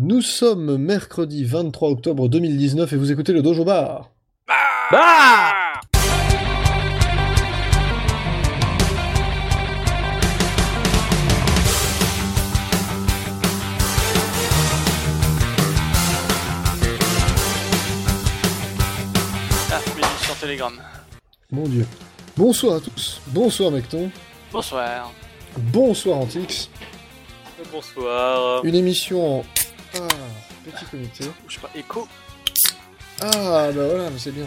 Nous sommes mercredi 23 octobre 2019 et vous écoutez le Dojo Bar. Bah midi sur Telegram. Mon Dieu. Bonsoir à tous. Bonsoir Mecton. Bonsoir. Bonsoir Antix. Bonsoir. Une émission en... petit comité. Je sais pas, écho. Bah voilà, mais c'est bien.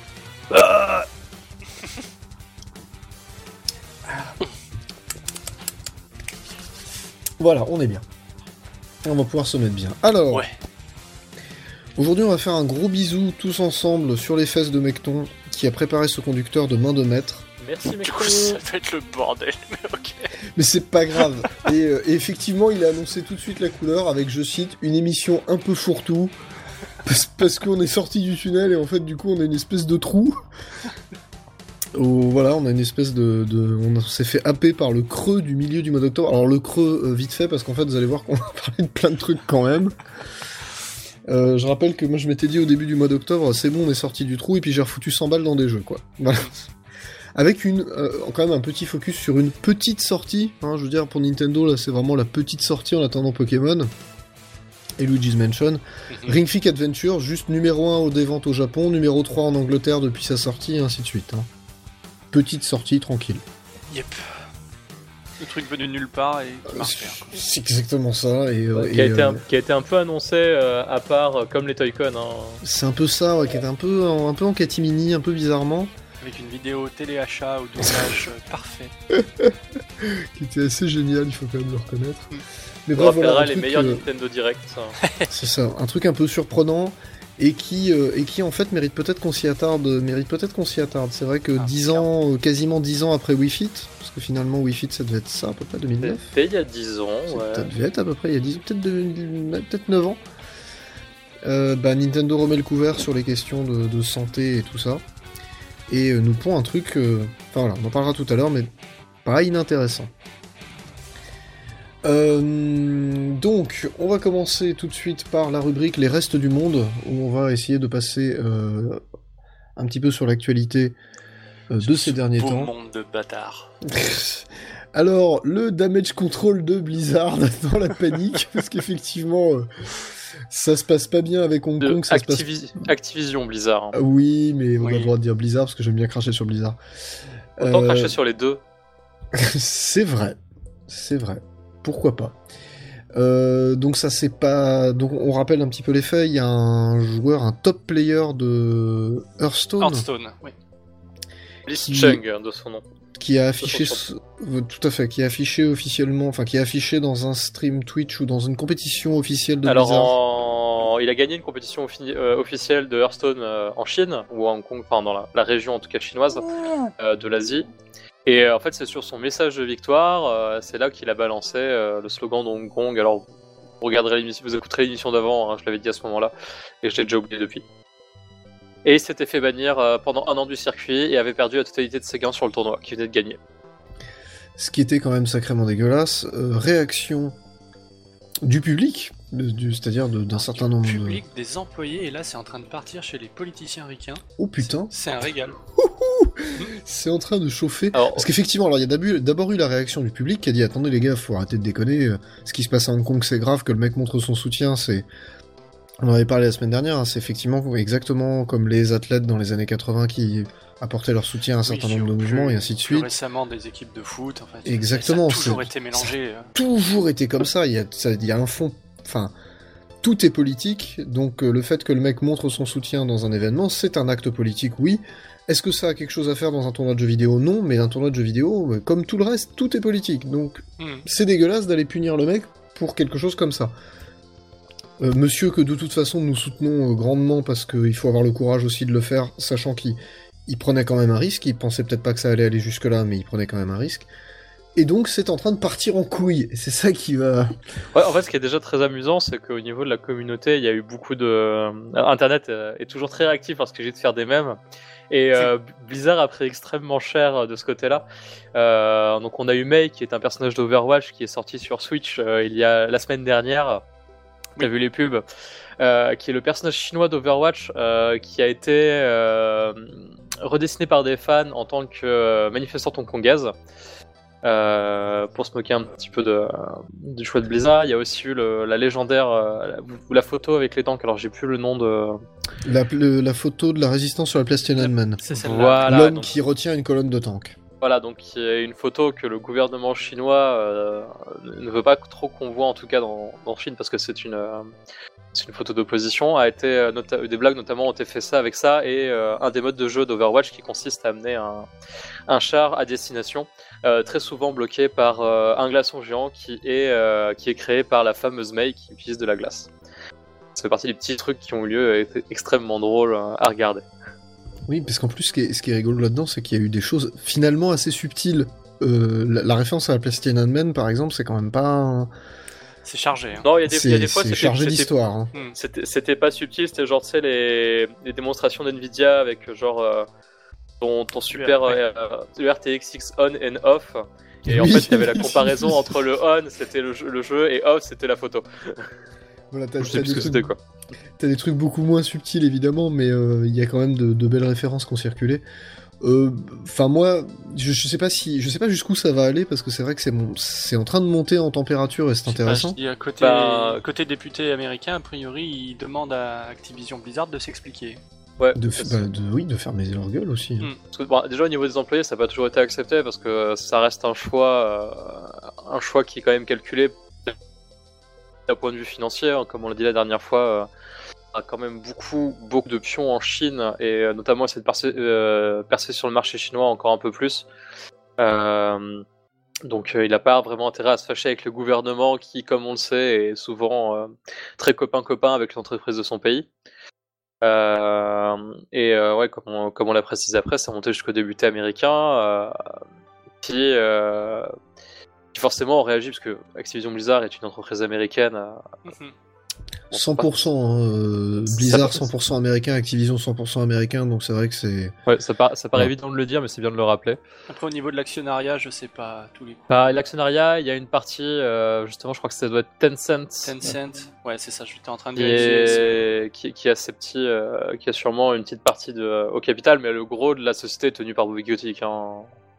Voilà, on est bien. Et on va pouvoir se mettre bien. Alors, Ouais. Aujourd'hui on va faire un gros bisou tous ensemble sur les fesses de Mecton qui a préparé ce conducteur de main de maître. Merci Du Mecton. coup, ça va être le bordel, mais ok. Mais c'est pas grave. Et effectivement, il a annoncé tout de suite la couleur avec, je cite, une émission un peu fourre-tout. Parce qu'on est sorti du tunnel et en fait, du coup, on a une espèce de trou. Voilà, on a une espèce on s'est fait happer par le creux du milieu du mois d'octobre. Alors, le creux, vite fait, parce qu'en fait, vous allez voir qu'on va parler de plein de trucs quand même. Je rappelle que moi, je m'étais dit au début du mois d'octobre, c'est bon, on est sorti du trou, et puis j'ai refoutu 100 balles dans des jeux, quoi. Voilà. Avec quand même un petit focus sur une petite sortie, hein, je veux dire, pour Nintendo, là, c'est vraiment la petite sortie en attendant Pokémon et Luigi's Mansion. Ring Fit Adventure, juste numéro 1 des ventes au Japon, numéro 3 en Angleterre depuis sa sortie, et ainsi de suite. Hein. Petite sortie, tranquille. Yep. Le truc venu de nulle part et qui marche bien. C'est exactement ça. Qui a été un peu annoncé à part comme les Toy-Con. Hein. C'est un peu ça, ouais, qui est un peu en catimini, un peu bizarrement. Avec une vidéo téléachat au doublage parfait. Qui était assez génial, il faut quand même le reconnaître. Mais On bref, rappellera voilà, les meilleurs Nintendo Direct. Ça. C'est ça, un truc un peu surprenant et qui en fait mérite peut-être qu'on s'y attarde. C'est vrai que 10 ans, quasiment 10 ans après Wii Fit, parce que finalement Wii Fit ça devait être ça à peu près 2009. C'était il y a 10 ans, ouais. Ça devait être à peu près il y a 10 ans, peut-être 9 ans. Nintendo remet le couvert sur les questions de santé et tout ça. Et nous pond un truc, voilà, on en parlera tout à l'heure, mais pas inintéressant. Donc, on va commencer tout de suite par la rubrique Les Restes du Monde, où on va essayer de passer un petit peu sur l'actualité de ces derniers Beau temps. monde de bâtards. Alors, le damage control de Blizzard dans la panique, parce qu'effectivement, ça se passe pas bien avec Hong Kong. Ça Activision Blizzard. Hein. Oui, mais on a le droit de dire Blizzard, parce que j'aime bien cracher sur Blizzard. Autant cracher sur les deux. C'est vrai. Pourquoi pas. Donc ça c'est pas... Donc on rappelle un petit peu les faits, il y a un joueur, un top player de Hearthstone, Oui. Bliss Chung, de son nom. qui a affiché... Tout à fait, qui a affiché officiellement... Enfin, qui a affiché dans un stream Twitch ou dans une compétition officielle de Blizzard. Il a gagné une compétition officielle de Hearthstone en Chine, ou à Hong Kong, enfin dans la région en tout cas chinoise, de l'Asie. Et en fait, c'est sur son message de victoire, c'est là qu'il a balancé le slogan de Hong Kong. Alors, vous regarderez l'émission, vous écouterez l'émission d'avant, hein, je l'avais dit à ce moment-là, et je l'ai déjà oublié depuis. Et il s'était fait bannir pendant 1 an du circuit et avait perdu la totalité de ses gains sur le tournoi qu'il venait de gagner. Ce qui était quand même sacrément dégueulasse. Réaction du public, c'est-à-dire d'un certain nombre Du public, des employés, et là c'est en train de partir chez les politiciens ricains. Oh putain. C'est un régal. C'est en train de chauffer. Alors, parce qu'effectivement, alors il y a d'abord eu la réaction du public qui a dit attendez les gars, faut arrêter de déconner. Ce qui se passe à Hong Kong, c'est grave. Que le mec montre son soutien, c'est. On en avait parlé la semaine dernière. Hein, c'est effectivement exactement comme les athlètes dans les années 80 qui apportaient leur soutien à un certain nombre de mouvements et ainsi de Plus suite. récemment, des équipes de foot. En fait, Exactement. Ça a toujours été mélangé. Toujours été comme ça. Il y a un fond. Enfin. Tout est politique, donc le fait que le mec montre son soutien dans un événement, c'est un acte politique, oui. Est-ce que ça a quelque chose à faire dans un tournoi de jeux vidéo ? Non, mais un tournoi de jeux vidéo, comme tout le reste, tout est politique. Donc c'est dégueulasse d'aller punir le mec pour quelque chose comme ça. Monsieur que de toute façon nous soutenons grandement parce qu'il faut avoir le courage aussi de le faire, sachant qu'il prenait quand même un risque, il pensait peut-être pas que ça allait aller jusque-là, mais il prenait quand même un risque. Et donc c'est en train de partir en couille, et c'est ça qui va... Ouais, en fait, ce qui est déjà très amusant, c'est qu'au niveau de la communauté, il y a eu beaucoup de... Internet est toujours très réactif parce qu'il s'agit de faire des mèmes, et Blizzard a pris extrêmement cher de ce côté-là. Donc on a eu Mei, qui est un personnage d'Overwatch, qui est sorti sur Switch il y a la semaine dernière, T'as vu les pubs, qui est le personnage chinois d'Overwatch, qui a été redessiné par des fans en tant que manifestante hongkongaise, pour se moquer un petit peu du choix de Blizzard. Il y a aussi eu la légendaire la photo avec les tanks, alors j'ai plus le nom de... La photo de la résistance sur la place Tiananmen. C'est celle-là. Voilà, L'homme donc, qui retient une colonne de tanks. voilà, donc il y a une photo que le gouvernement chinois ne veut pas trop qu'on voit, en tout cas dans Chine, parce que c'est une photo d'opposition. Des blagues notamment ont été faites ça avec ça, et un des modes de jeu d'Overwatch qui consiste à amener un char à destination, très souvent bloqué par un glaçon géant qui est créé par la fameuse Mei qui utilise de la glace. Ça fait partie des petits trucs qui ont eu lieu et étaient extrêmement drôles à regarder. Oui, parce qu'en plus, ce qui est rigolo là-dedans, c'est qu'il y a eu des choses finalement assez subtiles. La référence à la place Tiananmen, par exemple, c'est quand même pas... C'est chargé. Hein. Non, il y a des fois c'est chargé d'histoire. Hein. C'était pas subtil, c'était genre, tu sais, les démonstrations d'NVIDIA avec genre ton super le RTX on and off. Et en Oui. fait, il y avait la comparaison entre le on, c'était le jeu, et off, c'était la photo. Voilà, Je sais plus ce que c'était, quoi. T'as des trucs beaucoup moins subtils, évidemment, mais il y a quand même de belles références qui ont circulé. Enfin, moi, je sais pas jusqu'où ça va aller, parce que c'est vrai que c'est en train de monter en température et c'est intéressant. Je dis, côté député américain, a priori, il demande à Activision Blizzard de s'expliquer. Ouais, de fermer leur gueule aussi. Hein. Parce que, bon, déjà au niveau des employés, ça n'a pas toujours été accepté parce que ça reste un choix qui est quand même calculé d'un point de vue financier, hein, comme on l'a dit la dernière fois. A quand même beaucoup de pions en Chine et notamment essayer de percer sur le marché chinois encore un peu plus. Donc il n'a pas vraiment intérêt à se fâcher avec le gouvernement qui, comme on le sait, est souvent très copain-copain avec l'entreprise de son pays. Ouais, comme on l'a précisé après, ça monté jusqu'au député américain qui forcément ont réagi parce que Activision Blizzard est une entreprise américaine. 100%, hein, Blizzard 100% américain, Activision 100% américain, donc c'est vrai que c'est... Ouais, ça paraît évident de le dire, mais c'est bien de le rappeler. Après, au niveau de l'actionnariat, je sais pas tous les coups. L'actionnariat, il y a une partie, justement, je crois que ça doit être Tencent. Tencent, ouais, c'est ça, j'étais en train de vérifier. Qui a ses petits, qui a sûrement une petite partie au capital, mais le gros de la société est tenu par Bobby Kotick. Hein.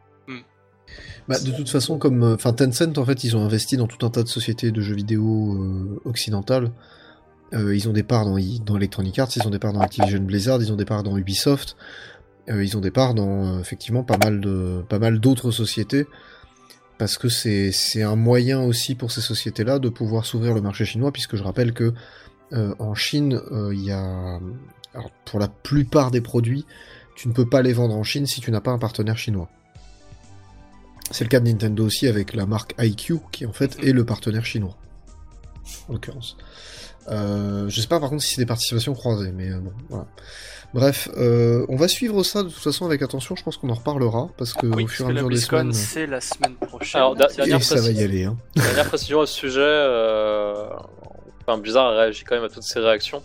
Bah, de toute façon, Tencent, en fait, ils ont investi dans tout un tas de sociétés de jeux vidéo occidentales. Ils ont des parts dans Electronic Arts, ils ont des parts dans Activision Blizzard, ils ont des parts dans Ubisoft, ils ont des parts dans effectivement pas mal d'autres sociétés, parce que c'est un moyen aussi pour ces sociétés-là de pouvoir s'ouvrir le marché chinois, puisque je rappelle que en Chine, il y a... Alors, pour la plupart des produits, tu ne peux pas les vendre en Chine si tu n'as pas un partenaire chinois. C'est le cas de Nintendo aussi avec la marque iQIYI, qui en fait est le partenaire chinois, en l'occurrence. Je sais pas par contre si c'est des participations croisées, mais bon, voilà. Bref, on va suivre ça de toute façon avec attention, je pense qu'on en reparlera, parce que au fur et à mesure des semaines... c'est la semaine prochaine. Alors, ça va y aller. Hein. Dernière précision à ce sujet, Blizzard a réagi quand même à toutes ces réactions,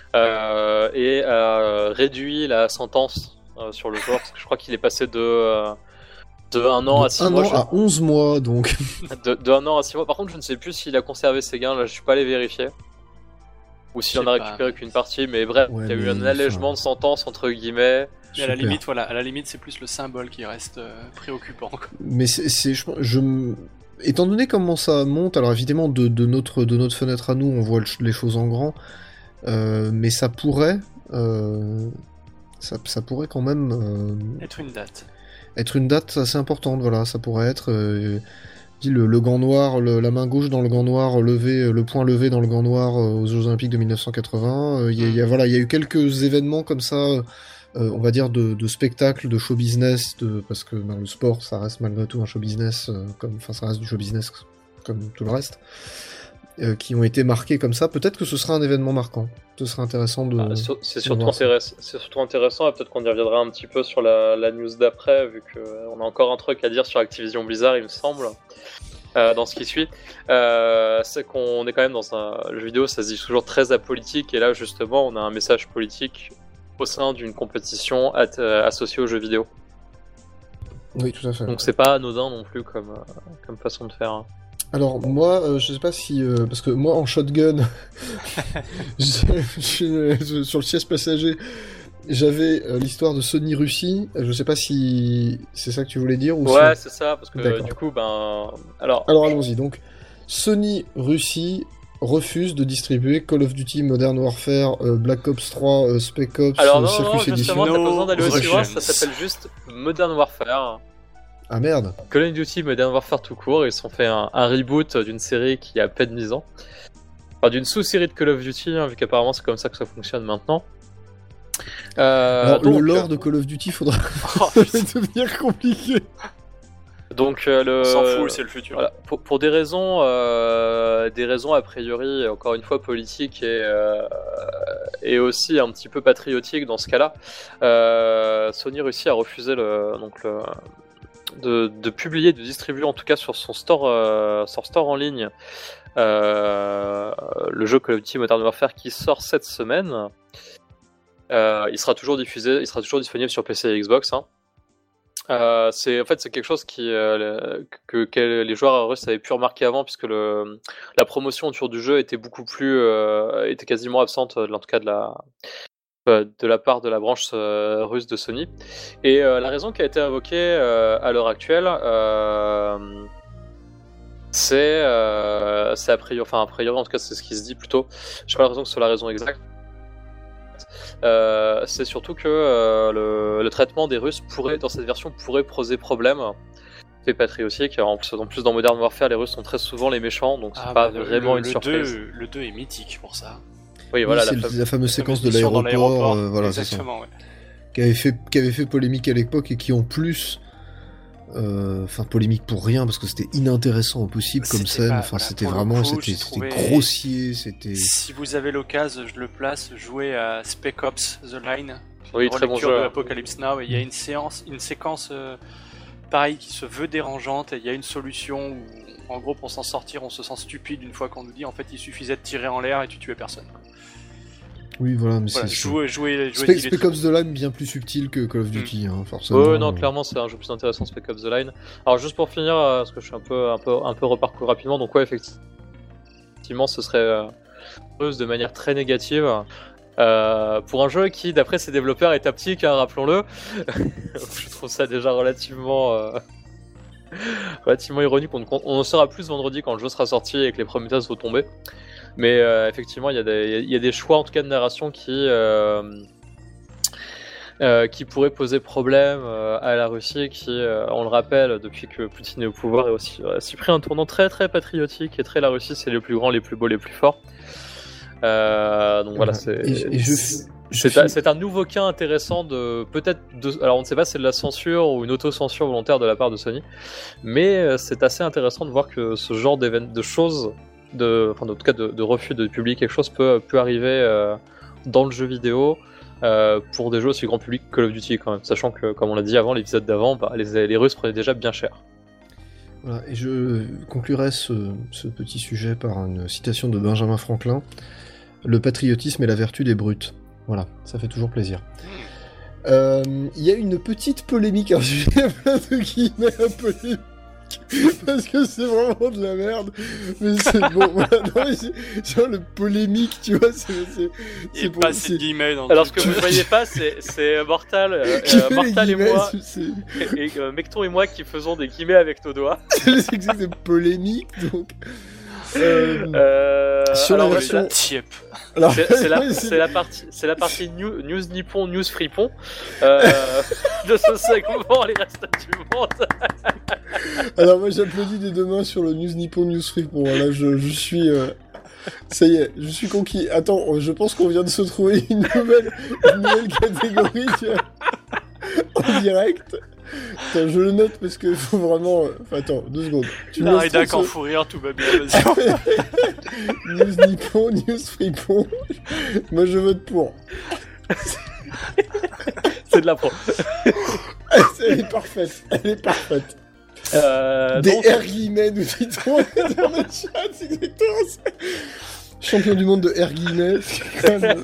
et a réduit la sentence sur le joueur, parce que je crois qu'il est passé de 1 an à 6 mois. 1 an à 11 mois, donc. de 1 an à 6 mois. Par contre, je ne sais plus s'il a conservé ses gains, là je suis pas allé vérifier. Ou s'il en a récupéré qu'une partie, mais bref, il y a eu un allègement de sentence, entre guillemets. Mais à la limite, c'est plus le symbole qui reste préoccupant. Quoi. Mais étant donné comment ça monte, alors évidemment, de notre fenêtre à nous, on voit les choses en grand, mais ça pourrait... ça pourrait quand même... être une date. Être une date assez importante, voilà, ça pourrait être... le gant noir, la main gauche dans le gant noir levé, le poing levé dans le gant noir aux Jeux Olympiques de 1980. Il y a eu quelques événements comme ça, on va dire de spectacle, de show business, parce que le sport, ça reste malgré tout un show business, ça reste du show business comme tout le reste, qui ont été marqués comme ça. Peut-être que ce sera un événement marquant. Ce sera intéressant de. C'est surtout intéressant, et peut-être qu'on y reviendra un petit peu sur la news d'après, vu qu'on a encore un truc à dire sur Activision Blizzard, il me semble. Dans ce qui suit, c'est qu'on est quand même dans un jeu vidéo, ça se dit toujours très apolitique, et là justement on a un message politique au sein d'une compétition associée aux jeux vidéo. Oui, tout à fait. Donc c'est pas anodin non plus comme façon de faire. Hein. Alors moi, je sais pas si... parce que moi, en shotgun, sur le siège passager, j'avais l'histoire de Sony Russie. Je sais pas si c'est ça que tu voulais dire ou Ouais, c'est ça, parce que D'accord. du coup, alors, Alors allons-y. Donc, Sony Russie refuse de distribuer Call of Duty Modern Warfare, Black Ops 3, Spec Ops, alors non, Circus justement, Edition. t'as pas besoin d'aller aussi loin, Russians. ça s'appelle juste Modern Warfare. Ah merde. Call of Duty Modern Warfare tout court, ils se sont fait un reboot d'une série qui a à peine 10 ans. Enfin, d'une sous-série de Call of Duty, hein, vu qu'apparemment c'est comme ça que ça fonctionne maintenant. Alors, donc, le lore de Call of Duty faudra Oh, putain, devenir compliqué. donc on s'en fout, c'est le futur. voilà, pour des raisons a priori, encore une fois politiques et aussi un petit peu patriotiques dans ce cas-là, Sony Russie a refusé de publier, de distribuer en tout cas sur son store en ligne le jeu Call of Duty Modern Warfare qui sort cette semaine. Il sera toujours disponible sur PC et Xbox. Hein. C'est quelque chose que les joueurs russes avaient pu remarquer avant, puisque la promotion autour du jeu était était quasiment absente, en tout cas de la part de la branche russe de Sony. Et la raison qui a été invoquée à l'heure actuelle, c'est a priori, en tout cas c'est ce qui se dit plutôt. Je sais pas la raison que ce soit la raison exacte. C'est surtout que le traitement des Russes dans cette version pourrait poser problème. C'est patriotique. En plus dans Modern Warfare, les Russes sont très souvent les méchants, donc c'est pas vraiment une surprise. Le 2 est mythique pour ça. Oui, voilà, c'est la fameuse séquence de mission dans l'aéroport, voilà, c'est ça. Exactement, ouais. Qui avait fait polémique à l'époque et qui en plus, polémique pour rien parce que c'était inintéressant au possible comme C'était scène. pas- Enfin, voilà, c'était pour le vraiment, coup, j'ai c'était trouvé- grossier, c'était. Si vous avez l'occasion, je le place, jouez à Spec Ops The Line. Oui, Une très bon relecture jeu. de Apocalypse Now, et il y a une séquence pareil qui se veut dérangeante, et il y a une solution où, en gros, pour s'en sortir, on se sent stupide une fois qu'on nous dit en fait il suffisait de tirer en l'air et tu tuais personne. Oui, voilà, mais Voilà, c'est. jouez Spec Ops The Line bien plus subtil que Call of Duty, hein, forcément. Ouais, non, clairement, c'est un jeu plus intéressant, Spec Ops The Line. Alors, juste pour finir, parce que je suis un peu reparcouru rapidement, donc ouais, effectivement, ce serait de manière très négative. Pour un jeu qui, d'après ses développeurs, est haptique, hein, rappelons-le. Je trouve ça déjà relativement ironique. On en saura plus vendredi quand le jeu sera sorti et que les premiers tests vont tomber. Mais effectivement, il y a des choix, en tout cas de narration, qui pourraient poser problème à la Russie, qui, on le rappelle, depuis que Poutine est au pouvoir, a aussi pris un tournant très très patriotique, et très la Russie, c'est les plus grands, les plus beaux, les plus forts. Donc voilà, c'est un nouveau cas intéressant alors on ne sait pas si c'est de la censure ou une auto-censure volontaire de la part de Sony, mais c'est assez intéressant de voir que ce genre de choses, en tout cas de refus de publier quelque chose peut arriver dans le jeu vidéo pour des jeux aussi grand public que Call of Duty quand même, sachant que, comme on l'a dit avant, l'épisode d'avant, les Russes prenaient déjà bien cher. Voilà, et je conclurai ce petit sujet par une citation de Benjamin Franklin. Le patriotisme est la vertu des brutes. Voilà, ça fait toujours plaisir. Il y a une petite polémique, alors je vais plein de guillemets à polémique, parce que c'est vraiment de la merde, mais c'est bon, voilà, non, mais c'est genre le polémique, tu vois, Il pas assez de guillemets dans Alors ce que vous ne voyez pas, c'est Mortal, Mortal et moi, et Mecton et moi qui faisons des guillemets avec nos doigts. C'est que c'est polémique, donc... sur la version... C'est la partie news nippon, news fripon de ce segment, les restes du monde. Alors moi j'applaudis des deux mains sur le news nippon, news fripon. Là je suis... Ça y est, je suis conquis. Attends, je pense qu'on vient de se trouver une nouvelle catégorie en direct. Attends, je le note parce qu'il faut vraiment... attends, 2 secondes. La rédac en fou rire, tout va bien, vas-y. News nippon, news fripon. Moi je vote pour. C'est de la pro. Elle est parfaite, Donc... Des R guillemets, nous dit-on dans le chat, c'est exactement ça. Champion du monde de R guillemets.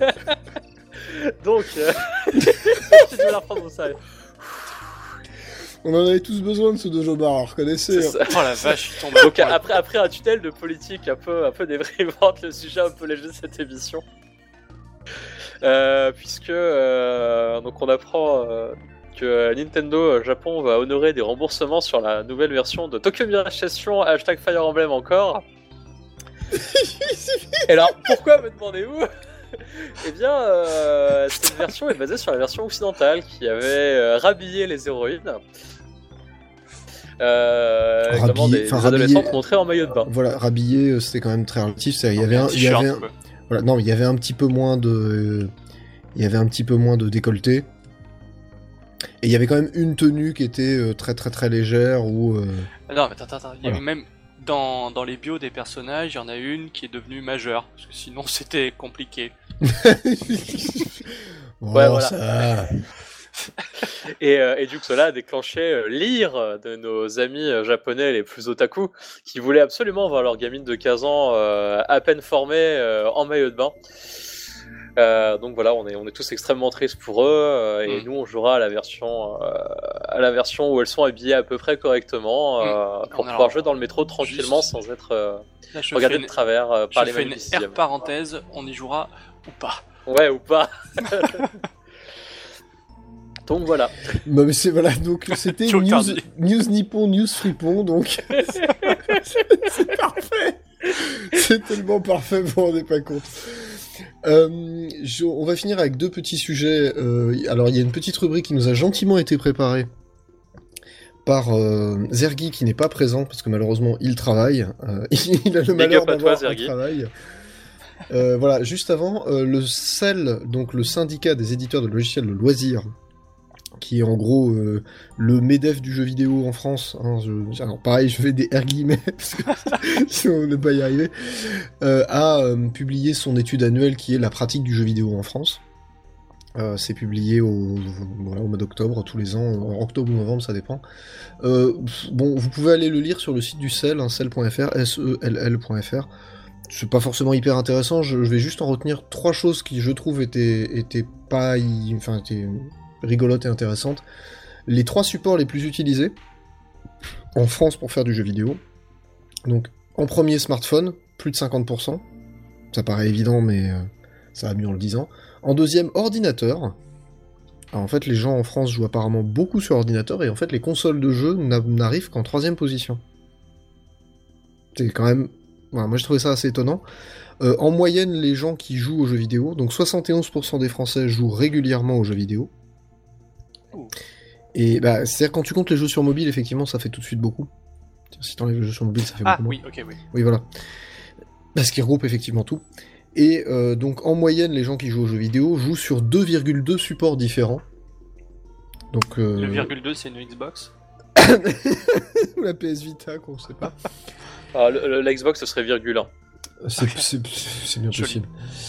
Donc, je vais la reprendre au sérieux. On en avait tous besoin de ce dojo bar, reconnaissez. C'est ça. Oh la vache, il tombe. Donc après un tunnel de politique un peu déprimante, le sujet un peu léger de cette émission. Puisque donc on apprend que Nintendo Japon va honorer des remboursements sur la nouvelle version de Tokyo Mirage Session #Fire Emblem encore. Et alors pourquoi, me demandez-vous? Eh bien, cette version est basée sur la version occidentale qui avait rhabillé les héroïnes. Notamment des adolescentes montrées en maillot de bain. Voilà, rhabillé, c'était quand même très relatif. Il y avait un petit peu moins de décolleté. Et il y avait quand même une tenue qui était très très très légère ou. Non, mais attends, il y avait même dans les bios des personnages, il y en a une qui est devenue majeure, parce que sinon c'était compliqué. Voilà. Ça... et du coup, cela a déclenché l'ire de nos amis japonais les plus otaku qui voulaient absolument voir leur gamine de 15 ans à peine formée en maillot de bain. Donc voilà, on est tous extrêmement tristes pour eux et nous on jouera à la version où elles sont habillées à peu près correctement pour pouvoir jouer dans le métro tranquillement sans être regardé de travers par les mecs du 6e. Parenthèse, on y jouera ou pas. Ouais, ou pas. Donc voilà. Bah, mais voilà, donc c'était news Nippon, news Fripon, donc c'est parfait. C'est tellement parfait, vous vous rendez pas compte. On va finir avec deux petits sujets. Alors il y a une petite rubrique qui nous a gentiment été préparée par Zergi qui n'est pas présent parce que malheureusement il travaille. Il a le malheur d'avoir un travail. Voilà, juste avant, le CEL, donc le syndicat des éditeurs de logiciels de loisirs, qui est en gros le MEDEF du jeu vidéo en France. Alors pareil, je fais des guillemets, parce que sinon on ne va pas y arriver, a publié son étude annuelle qui est la pratique du jeu vidéo en France. C'est publié au mois d'octobre, tous les ans, en octobre ou novembre, ça dépend. Bon, vous pouvez aller le lire sur le site du CEL, cel.fr, SELL.fr. C'est pas forcément hyper intéressant, je vais juste en retenir 3 choses qui, je trouve, étaient rigolotes et intéressantes. Les 3 supports les plus utilisés en France pour faire du jeu vidéo. Donc, en premier, smartphone, plus de 50%. Ça paraît évident, mais ça va mieux en le disant. En deuxième, ordinateur. Alors, en fait, les gens en France jouent apparemment beaucoup sur ordinateur, et en fait, les consoles de jeu n'arrivent qu'en 3e position. C'est quand même... Voilà, moi, j'ai trouvé ça assez étonnant. En moyenne, les gens qui jouent aux jeux vidéo, donc 71% des Français jouent régulièrement aux jeux vidéo. Et bah, c'est-à-dire quand tu comptes les jeux sur mobile, effectivement, ça fait tout de suite beaucoup. Si t'enlèves les jeux sur mobile, ça fait beaucoup moins. Ah oui, ok, oui. Oui, voilà. Parce qu'ils regroupent effectivement tout. Et donc, en moyenne, les gens qui jouent aux jeux vidéo jouent sur 2,2 supports différents. Donc, le virgule 2, c'est une Xbox. Ou la PS Vita, qu'on sait pas. Ah, la Xbox, ce serait virgule 1. C'est bien possible.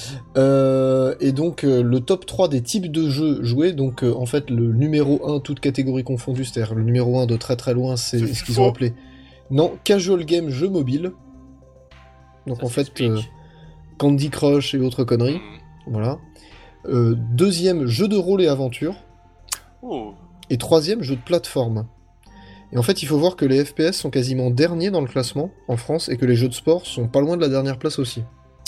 Et donc, le top 3 des types de jeux joués, donc en fait, le numéro 1, toute catégorie confondue, c'est-à-dire le numéro 1 de très très loin, c'est ce qu'ils ont appelé... Non, casual game, jeu mobile. Donc ça, en fait, Candy Crush et autres conneries. Voilà. Deuxième, jeu de rôle et aventure. Et troisième, jeu de plateforme. Et en fait, il faut voir que les FPS sont quasiment derniers dans le classement en France et que les jeux de sport sont pas loin de la dernière place aussi.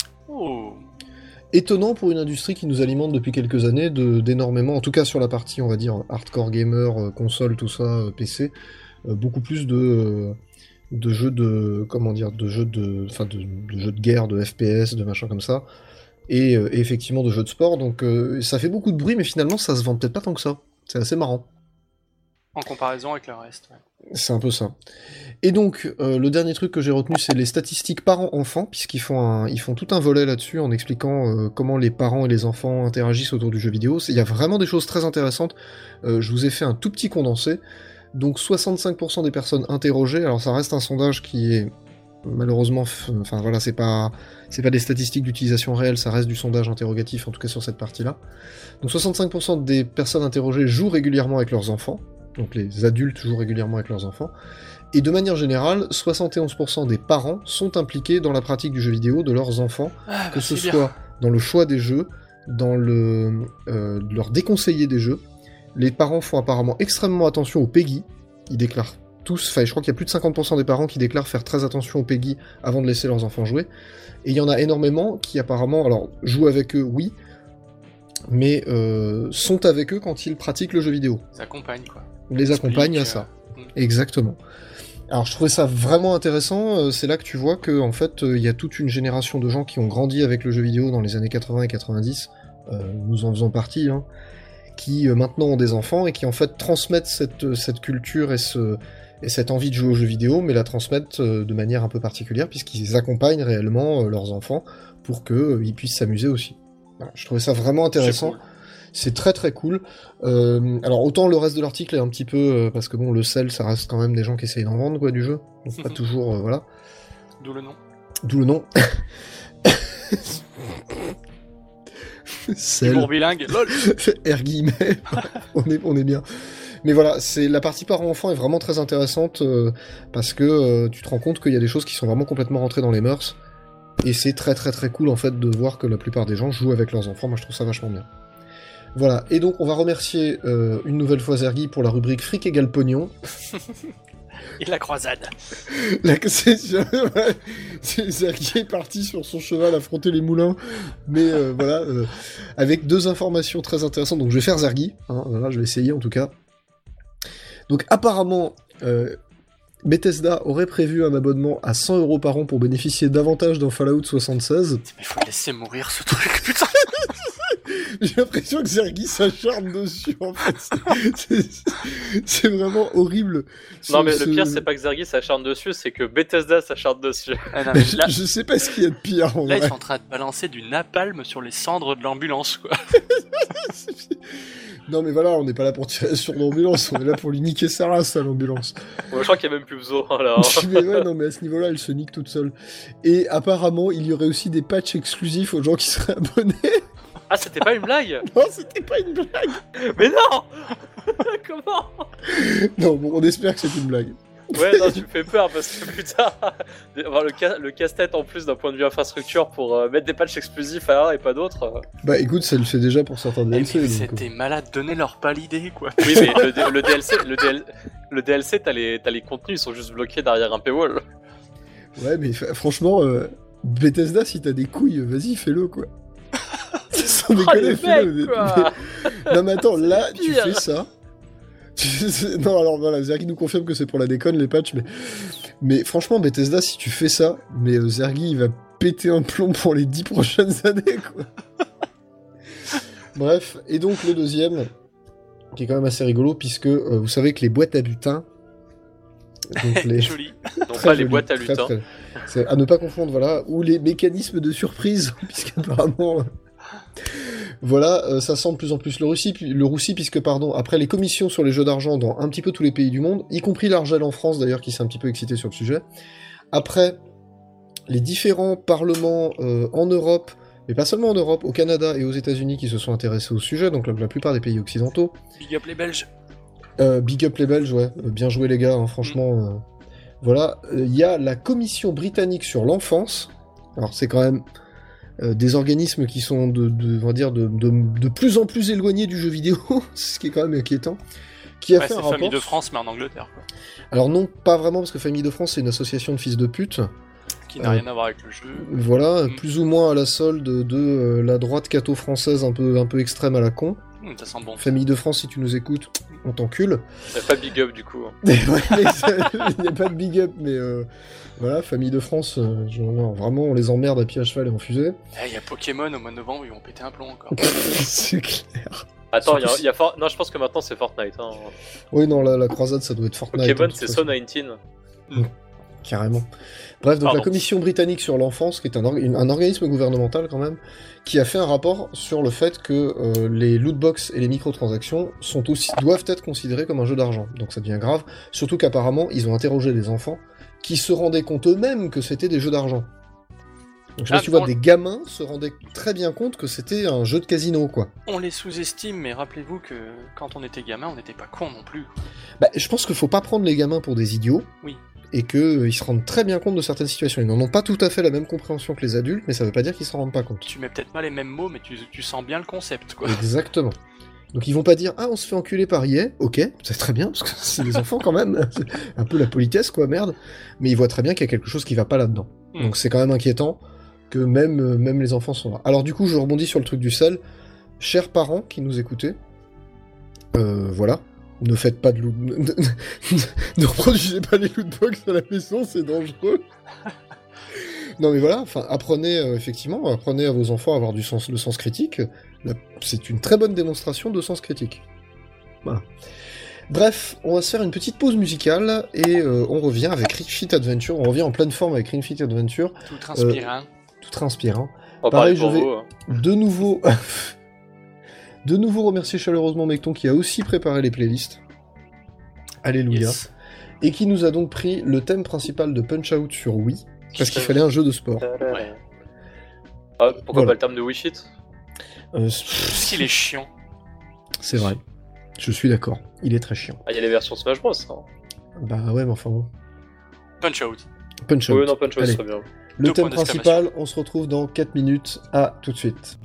Étonnant pour une industrie qui nous alimente depuis quelques années d'énormément, en tout cas sur la partie, on va dire, hardcore gamer, console, tout ça, PC, beaucoup plus de jeux de... comment dire, de jeux de guerre, de FPS, de machin comme ça, et effectivement de jeux de sport, donc ça fait beaucoup de bruit, mais finalement ça se vend peut-être pas tant que ça. C'est assez marrant. En comparaison avec le reste, ouais. C'est un peu ça. Et donc, le dernier truc que j'ai retenu, c'est les statistiques parents-enfants, puisqu'ils font tout un volet là-dessus en expliquant comment les parents et les enfants interagissent autour du jeu vidéo. Il y a vraiment des choses très intéressantes. Je vous ai fait un tout petit condensé. Donc 65% des personnes interrogées, alors ça reste un sondage qui est malheureusement, enfin voilà, c'est pas des statistiques d'utilisation réelle, ça reste du sondage interrogatif, en tout cas sur cette partie-là. Donc 65% des personnes interrogées jouent régulièrement avec leurs enfants. Donc les adultes jouent régulièrement avec leurs enfants, et de manière générale, 71% des parents sont impliqués dans la pratique du jeu vidéo de leurs enfants, que ce soit dans le choix des jeux, dans leur déconseiller des jeux. Les parents font apparemment extrêmement attention au PEGI, ils déclarent tous, enfin je crois qu'il y a plus de 50% des parents qui déclarent faire très attention au PEGI avant de laisser leurs enfants jouer, et il y en a énormément qui apparemment, alors jouent avec eux, oui, mais sont avec eux quand ils pratiquent le jeu vidéo. Ils accompagnent, quoi. On les accompagne à ça. Exactement. Alors je trouvais ça vraiment intéressant, c'est là que tu vois que en fait il y a toute une génération de gens qui ont grandi avec le jeu vidéo dans les années 80 et 90, nous en faisons partie, hein, qui maintenant ont des enfants et qui en fait transmettent cette culture et cette envie de jouer aux jeux vidéo, mais la transmettent de manière un peu particulière puisqu'ils accompagnent réellement leurs enfants pour qu'ils puissent s'amuser aussi. Voilà, je trouvais ça vraiment intéressant. C'est très très cool. Alors autant le reste de l'article est un petit peu parce que bon, le sel, ça reste quand même des gens qui essayent d'en vendre, quoi, du jeu. Donc pas toujours, voilà. D'où le nom. D'où le nom. Sel. Humour bilingue. Lol. R guillemets. on est bien. Mais voilà, c'est la partie parents-enfants est vraiment très intéressante parce que tu te rends compte qu'il y a des choses qui sont vraiment complètement rentrées dans les mœurs. Et c'est très très très cool en fait de voir que la plupart des gens jouent avec leurs enfants. Moi je trouve ça vachement bien. Voilà, et donc on va remercier une nouvelle fois Zergy pour la rubrique fric égale pognon. Et la croisade. Zergy est parti sur son cheval affronter les moulins, mais voilà, avec deux informations très intéressantes. Donc je vais faire Zergy, hein, voilà, je vais essayer en tout cas. Donc apparemment, Bethesda aurait prévu un abonnement à 100€ par an pour bénéficier davantage dans Fallout 76. Mais faut le laisser mourir ce truc, putain. J'ai l'impression que Zergy s'acharne dessus, en fait. C'est vraiment horrible. Non, mais le pire, c'est pas que Zergy s'acharne dessus, c'est que Bethesda s'acharne dessus. Ah, non, mais là, je sais pas ce qu'il y a de pire, en là, vrai. ils sont en train de balancer du napalm sur les cendres de l'ambulance, quoi. Non, mais voilà, on n'est pas là pour tirer sur l'ambulance, on est là pour lui niquer sa race, à l'ambulance. Ouais, je crois qu'il y a même plus besoin, là. Mais ouais, non, mais à ce niveau-là, elle se nique toute seule. Et apparemment, il y aurait aussi des patchs exclusifs aux gens qui seraient abonnés. Ah, c'était pas une blague? Non, c'était pas une blague. Mais non. Comment? Non, bon, on espère que c'est une blague. Ouais, non, tu me fais peur parce que putain, avoir le casse-tête en plus d'un point de vue infrastructure pour mettre des patchs exclusifs à un et pas d'autres. Bah écoute, ça le fait déjà pour certains DLC. Mais donc, c'était malade, donnez-leur pas l'idée, quoi. Oui, mais le DLC, t'as les contenus, ils sont juste bloqués derrière un paywall. Ouais, mais franchement, Bethesda, si t'as des couilles, vas-y, fais-le, quoi. Sans déconner, fais-le. Non, mais attends, là, tu fais ça. Non, alors voilà, Zergy nous confirme que c'est pour la déconne, les patchs, mais franchement, Bethesda, si tu fais ça, mais Zergy, il va péter un plomb pour les 10 prochaines années, quoi. Bref, et donc le deuxième, qui est quand même assez rigolo, puisque vous savez que les boîtes à butin... Donc les... Joli. Non, pas les boîtes à lutin. C'est à ne pas confondre, voilà, ou les mécanismes de surprise, puisqu'apparemment... Voilà, ça sent de plus en plus le roussi, puisque, après les commissions sur les jeux d'argent dans un petit peu tous les pays du monde, y compris l'Argel en France d'ailleurs, qui s'est un petit peu excité sur le sujet, après les différents parlements en Europe, mais pas seulement en Europe, au Canada et aux États-Unis qui se sont intéressés au sujet, donc la plupart des pays occidentaux. Big up les Belges. Big up les Belges, ouais, bien joué les gars, hein, franchement. Voilà, il y a la commission britannique sur l'enfance, alors c'est quand même... des organismes qui sont on va dire de plus en plus éloignés du jeu vidéo, ce qui est quand même inquiétant, qui a fait un rapport... Famille de France, mais en Angleterre, quoi. Alors non, pas vraiment, parce que Famille de France, c'est une association de fils de pute. Qui n'a rien à voir avec le jeu. Voilà, plus ou moins à la solde de la droite catho-française un peu extrême à la con. Ça sent bon. Famille de France, si tu nous écoutes, on t'encule. Il n'y a pas de big up, du coup. Ouais, il n'y a pas de big up, mais... Voilà, Famille de France, non, vraiment, on les emmerde à pied à cheval et en fusée. Il y a Pokémon au mois de novembre, ils vont péter un plomb encore. C'est clair. Attends, non, je pense que maintenant c'est Fortnite. Hein. Oui, non, la croisade, ça doit être Fortnite. Pokémon, c'est So19. Carrément. Bref, donc la commission britannique sur l'enfance, qui est un organisme gouvernemental quand même, qui a fait un rapport sur le fait que les lootbox et les microtransactions doivent être considérés comme un jeu d'argent. Donc ça devient grave, surtout qu'apparemment, ils ont interrogé des enfants qui se rendaient compte eux-mêmes que c'était des jeux d'argent. Donc je sais pas si tu vois, des gamins se rendaient très bien compte que c'était un jeu de casino, quoi. On les sous-estime, mais rappelez-vous que quand on était gamin, on n'était pas cons non plus. Bah, je pense qu'il faut pas prendre les gamins pour des idiots. Oui. Et qu'ils se rendent très bien compte de certaines situations. Ils n'en ont pas tout à fait la même compréhension que les adultes, mais ça veut pas dire qu'ils s'en rendent pas compte. Tu mets peut-être pas les mêmes mots, mais tu sens bien le concept, quoi. Exactement. Donc ils vont pas dire « Ah, on se fait enculer par EA », ok, c'est très bien, parce que c'est des enfants quand même, c'est un peu la politesse, quoi, merde. Mais ils voient très bien qu'il y a quelque chose qui va pas là-dedans. Donc c'est quand même inquiétant que même les enfants sont là. Alors du coup, je rebondis sur le truc du sel. Chers parents qui nous écoutez, voilà, ne faites pas de loot... ne reproduisez pas les lootbox à la maison, c'est dangereux. Non mais voilà, enfin, apprenez à vos enfants à avoir le sens critique. C'est une très bonne démonstration de sens critique. Voilà. Bref, on va se faire une petite pause musicale et on revient avec Ring Fit Adventure. On revient en pleine forme avec Ring Fit Adventure. Tout transpirant. Tout transpirant. On va Pareil, parler pour je vais vous. Hein. de nouveau remercier chaleureusement Mecton qui a aussi préparé les playlists. Alléluia. Yes. Et qui nous a donc pris le thème principal de Punch-Out sur Wii. Parce qu'il fallait un jeu de sport. Ouais. Ah, pourquoi Voilà. pas le terme de Wish It Parce qu'il est chiant. C'est vrai. Je suis d'accord. Il est très chiant. Ah, il y a les versions Smash Bros. Hein. Bah ouais, mais enfin bon. Punch Out. Punch-Out. Oui, non, Punch Out, Allez. c'est bien. Le 2 thème points principal, on se retrouve dans 4 minutes. À tout de suite.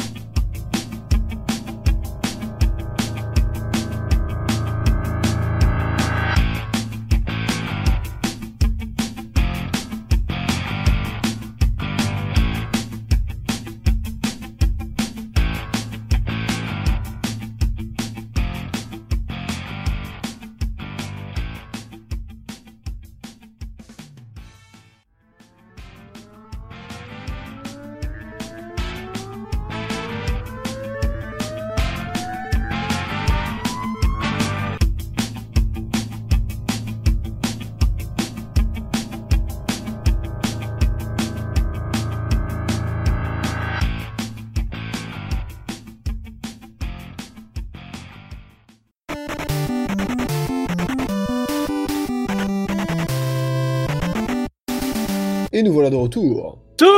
Et nous voilà de retour.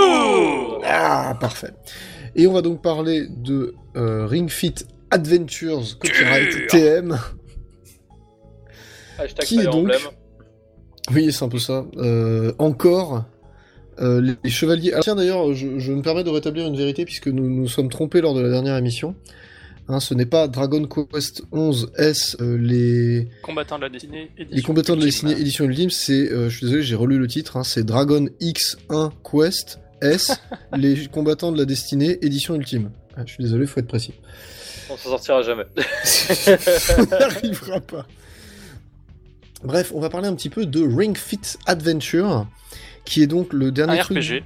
Ah, parfait. Et on va donc parler de Ring Fit Adventures Copyright TM. Hashtag Qui est Fire donc Emblem. Oui, c'est un peu ça. Encore, les chevaliers... Ah, tiens, d'ailleurs, je me permets de rétablir une vérité, puisque nous nous sommes trompés lors de la dernière émission. Hein, ce n'est pas Dragon Quest 11S, les Combattants de la destinée. Édition les combattants de la ultime. destinée édition ultime, c'est... je suis désolé, j'ai relu le titre, hein, c'est Dragon X1 Quest S, les combattants de la destinée édition ultime. Ah, je suis désolé, faut être précis. On s'en sortira jamais. On n'y arrivera pas. Bref, on va parler un petit peu de Ring Fit Adventure, qui est donc le dernier Un truc... RPG.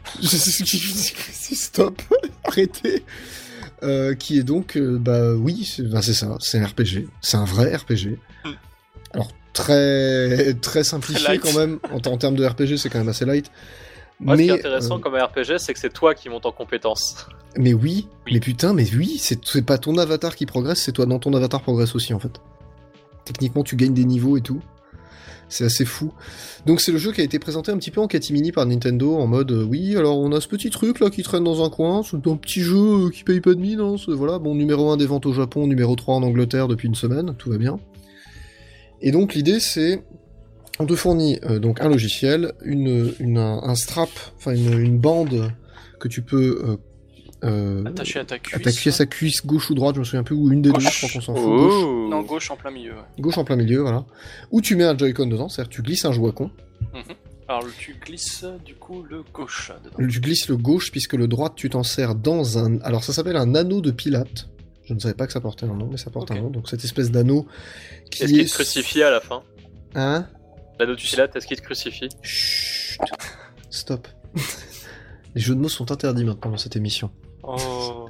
Stop, arrêtez. Qui est donc, bah oui, c'est ça, c'est un RPG, c'est un vrai RPG. Alors très simplifié Light. quand même, en termes de RPG, c'est quand même assez light. Moi, ce qui est Mais, intéressant comme RPG, c'est que c'est toi qui montes en compétence. mais oui, Oui. mais putain, mais oui, c'est pas ton avatar qui progresse, c'est toi dans ton avatar progresse aussi en fait. Techniquement, tu gagnes des niveaux et tout. C'est assez fou. Donc c'est le jeu qui a été présenté un petit peu en catimini par Nintendo, en mode oui, alors on a ce petit truc là qui traîne dans un coin, c'est un petit jeu qui paye pas de mine, hein, voilà, bon, numéro 1 des ventes au Japon, numéro 3 en Angleterre depuis une semaine, tout va bien. Et donc l'idée c'est, on te fournit donc un logiciel, un strap, enfin une bande que tu peux Attaché à ta cuisse. attacher sa cuisse gauche ou droite, je me souviens plus, ou une des deux, Gauche. je crois qu'on s'en fout, gauche. Ouh. Non, gauche en plein milieu. Ouais. Gauche en plein milieu, voilà. Où tu mets un Joy-Con dedans, c'est-à-dire tu glisses un Joy-Con. Alors tu glisses du coup le gauche dedans. Tu glisses le gauche puisque le droite tu t'en sers dans un... Alors ça s'appelle un anneau de Pilate. Je ne savais pas que ça portait un nom, mais ça porte Ok. un nom. Donc cette espèce d'anneau qui Est-ce qu'il te crucifie à la fin? Hein? L'anneau du Pilate, est-ce qu'il te crucifie? Chut. Stop. Les jeux de mots sont interdits maintenant dans cette émission. Oh.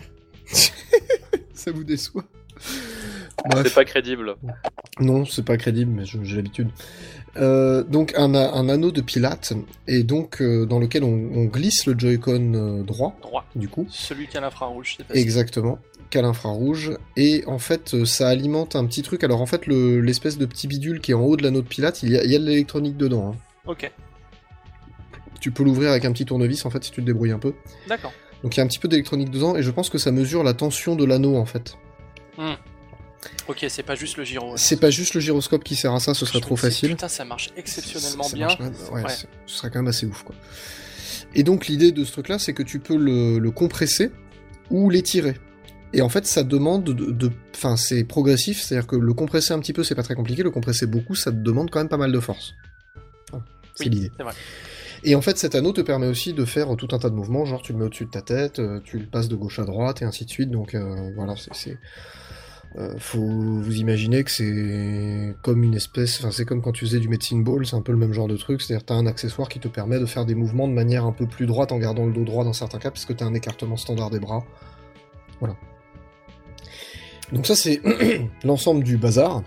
Ça vous déçoit? C'est Bref. pas crédible. Non, c'est pas crédible, mais j'ai l'habitude. Donc un anneau de Pilate, et donc dans lequel on glisse le Joy-Con droit, Droit. du coup. Celui qui a l'infrarouge, c'est facile. Exactement, qu'à l'infrarouge, et en fait ça alimente un petit truc. Alors en fait l'espèce de petit bidule qui est en haut de l'anneau de Pilate, il y a de l'électronique dedans. Hein. Ok, Tu peux l'ouvrir avec un petit tournevis en fait si tu te débrouilles un peu. d'accord. Donc il y a un petit peu d'électronique dedans, et je pense que ça mesure la tension de l'anneau en fait. Ok, c'est pas juste le gyro. C'est pas juste le gyroscope qui sert à ça, ce serait Je trop me disais, facile. Putain, ça marche exceptionnellement Ça bien. marche quand même- ouais, Ouais. ce serait quand même assez ouf quoi. Et donc l'idée de ce truc là c'est que tu peux le compresser ou l'étirer. Et en fait, ça demande enfin, c'est progressif, c'est-à-dire que le compresser un petit peu, c'est pas très compliqué, le compresser beaucoup, ça te demande quand même pas mal de force. Voilà, c'est l'idée. C'est vrai. Et en fait, cet anneau te permet aussi de faire tout un tas de mouvements, genre tu le mets au-dessus de ta tête, tu le passes de gauche à droite, et ainsi de suite, donc voilà, faut vous imaginer que c'est comme une espèce, enfin c'est comme quand tu faisais du medicine ball, c'est un peu le même genre de truc, c'est-à-dire t'as un accessoire qui te permet de faire des mouvements de manière un peu plus droite en gardant le dos droit dans certains cas, parce que t'as un écartement standard des bras. Voilà. Donc ça c'est l'ensemble du bazar.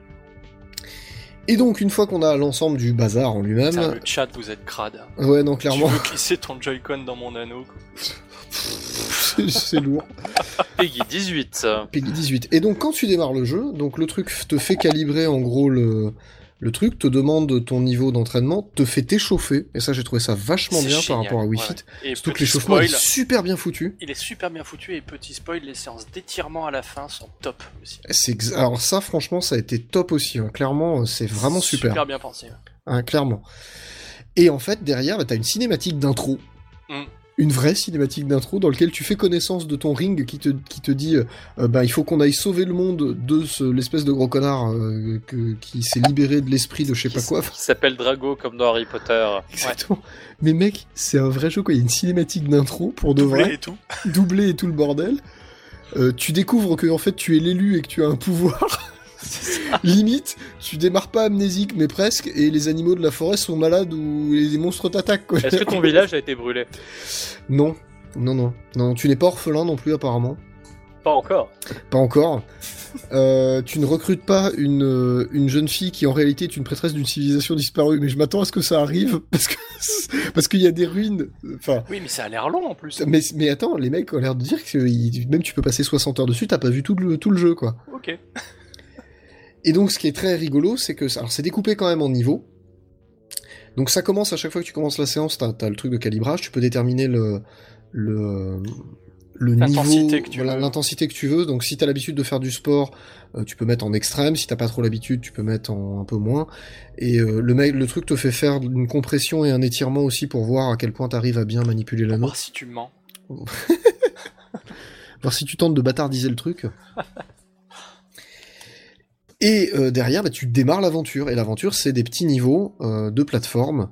Et donc une fois qu'on a l'ensemble du bazar en lui-même... Putain, le chat, vous êtes crade. Ouais, non, clairement. Tu veux glisser ton Joy-Con dans mon anneau, quoi. C'est lourd. Peggy 18. Peggy 18. Et donc quand tu démarres le jeu, donc le truc te fait calibrer en gros le truc, te demande ton niveau d'entraînement, te fait t'échauffer, et ça j'ai trouvé ça vachement C'est bien génial, par rapport à Wii Fit. Ouais. Et Surtout que petit l'échauffement spoil, est super bien foutu. il est super bien foutu, et petit spoil, les séances d'étirement à la fin sont top aussi. Alors ça franchement ça a été top aussi, hein. Clairement c'est vraiment super. Super bien pensé. Hein, clairement. Et en fait derrière bah, t'as une cinématique d'intro. Une vraie cinématique d'intro dans laquelle tu fais connaissance de ton ring qui te dit bah, il faut qu'on aille sauver le monde de l'espèce de gros connard qui s'est libéré de l'esprit de je sais pas quoi. Qui s'appelle Drago comme dans Harry Potter. Exactement. Ouais. Mais mec, c'est un vrai jeu quoi, il y a une cinématique d'intro pour de vrai. Et tout. Doublé et tout le bordel. Tu découvres que en fait tu es l'élu et que tu as un pouvoir. Limite, tu démarres pas amnésique, mais presque, et les animaux de la forêt sont malades ou les monstres t'attaquent, quoi. Est-ce que ton village a été brûlé? Non, tu n'es pas orphelin non plus, apparemment. Pas encore. Pas encore. Tu ne recrutes pas une jeune fille qui en réalité est une prêtresse d'une civilisation disparue, mais je m'attends à ce que ça arrive, parce qu'il y a des ruines, enfin... Oui, mais ça a l'air long, en plus. Mais attends, les mecs ont l'air de dire que même tu peux passer 60 heures dessus, t'as pas vu tout le jeu, quoi. Ok. Et donc, ce qui est très rigolo, c'est que alors c'est découpé quand même en niveaux. Donc, ça commence à chaque fois que tu commences la séance, t'as le truc de calibrage. Tu peux déterminer le l'intensité niveau, voilà, l'intensité que tu veux. Donc, si t'as l'habitude de faire du sport, tu peux mettre en extrême. Si t'as pas trop l'habitude, tu peux mettre en un peu moins. Et le truc te fait faire une compression et un étirement aussi pour voir à quel point t'arrives à bien manipuler l'anneau. Voir si tu mens. Voir si tu tentes de bâtardiser le truc. Et derrière, bah, tu démarres l'aventure. Et l'aventure, c'est des petits niveaux de plateforme.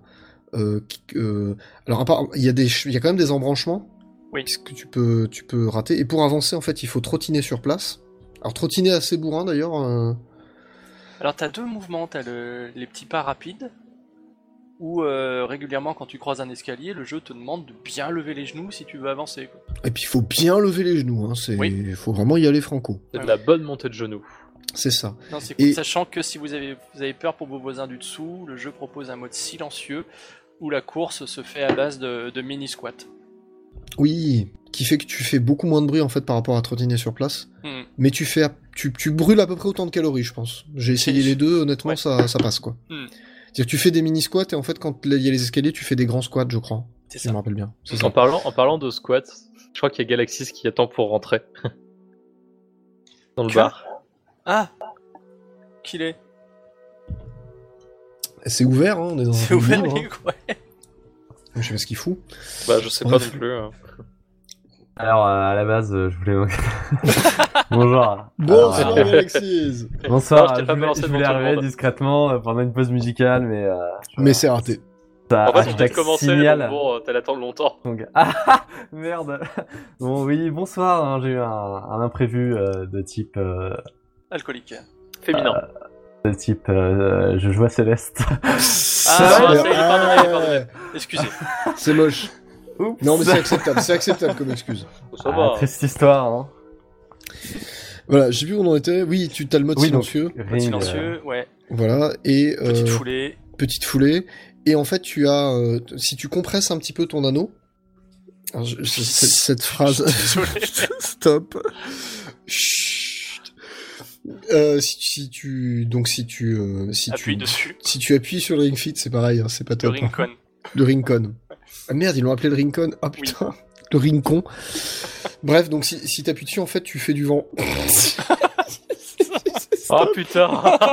Alors, il y a quand même des embranchements. Oui. Que tu peux rater. Et pour avancer, en fait, il faut trottiner sur place. Alors, trottiner assez bourrin, d'ailleurs. Alors, t'as deux mouvements. T'as les petits pas rapides, où régulièrement, quand tu croises un escalier, le jeu te demande de bien lever les genoux si tu veux avancer, quoi. Et puis, il faut bien lever les genoux. Hein. Oui. Faut vraiment y aller franco. C'est de la bonne montée de genoux. C'est ça. Non, c'est cool. Sachant que si vous avez peur pour vos voisins du dessous, le jeu propose un mode silencieux où la course se fait à base de mini-squat. Oui, qui fait que tu fais beaucoup moins de bruit en fait par rapport à trottiner sur place. Mais tu brûles à peu près autant de calories, je pense. J'ai essayé les deux, honnêtement, ouais. ça passe quoi. C'est-à-dire que tu fais des mini-squats et en fait quand il y a les escaliers, tu fais des grands squats, je crois. C'est ça. Je me rappelle bien. En parlant de squats, je crois qu'il y a Galaxis qui attend pour rentrer. Dans le bar. Ah, qu'il est. C'est ouvert, hein, on est dans un C'est ouvert, livre, ouais. Je sais pas ce qu'il fout. Bah, je sais pas non plus. Alors, à la base, je voulais... Bonjour. Bonsoir, Alexis. Bonsoir, non, je voulais arriver discrètement pendant une pause musicale, mais... Mais c'est raté. En fait, on vient de commencer, donc bon, t'allais attendre longtemps. Donc... Ah, merde. Bon, oui, bonsoir, hein, j'ai eu un imprévu de type... Alcoolique. Féminin. De type, je joue à Céleste. Pardonnez. Excusez. C'est moche. Oups. Non, mais c'est acceptable comme excuse. Ça va. Triste histoire, hein. Voilà, je sais plus où on en était. Oui, tu as le mode silencieux. Mode silencieux, ouais. Voilà, et... Petite foulée. Et en fait, tu as... si tu compresses un petit peu ton anneau... Alors, cette phrase... Stop. Chut. Si tu appuies dessus. Si tu appuies sur le Ring Fit, c'est pareil, hein, c'est pas top. Le Ringcon. Le Ringcon. Ah merde, ils l'ont appelé le Ringcon. Ah putain, oui. Le Ringcon. Bref, donc si t'appuies dessus, en fait, tu fais du vent. Oh putain.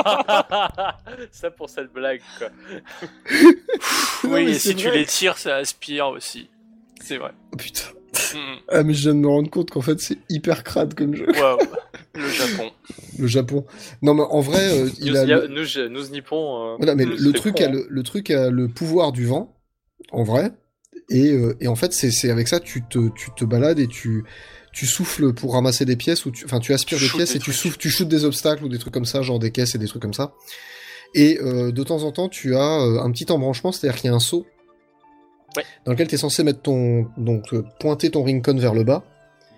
Ça pour cette blague, quoi. Oui, et si tu les tires, ça aspire aussi. C'est vrai. Oh putain. Mm. Ah, mais je viens de me rendre compte qu'en fait, c'est hyper crade comme jeu. Waouh. Le Japon. Le Japon. Non, mais en vrai, il a. Nous Nippon. Voilà, mais c'est con, hein. le truc a le pouvoir du vent, en vrai. Et en fait, c'est avec ça, tu te balades et tu souffles pour ramasser des pièces, ou tu aspires Tu des shootes pièces des et tu trucs. souffles, tu shootes des obstacles ou des trucs comme ça, genre des caisses et des trucs comme ça. Et de temps en temps, tu as un petit embranchement, c'est-à-dire qu'il y a un saut Ouais. dans lequel tu es censé mettre pointer ton Rincon vers le bas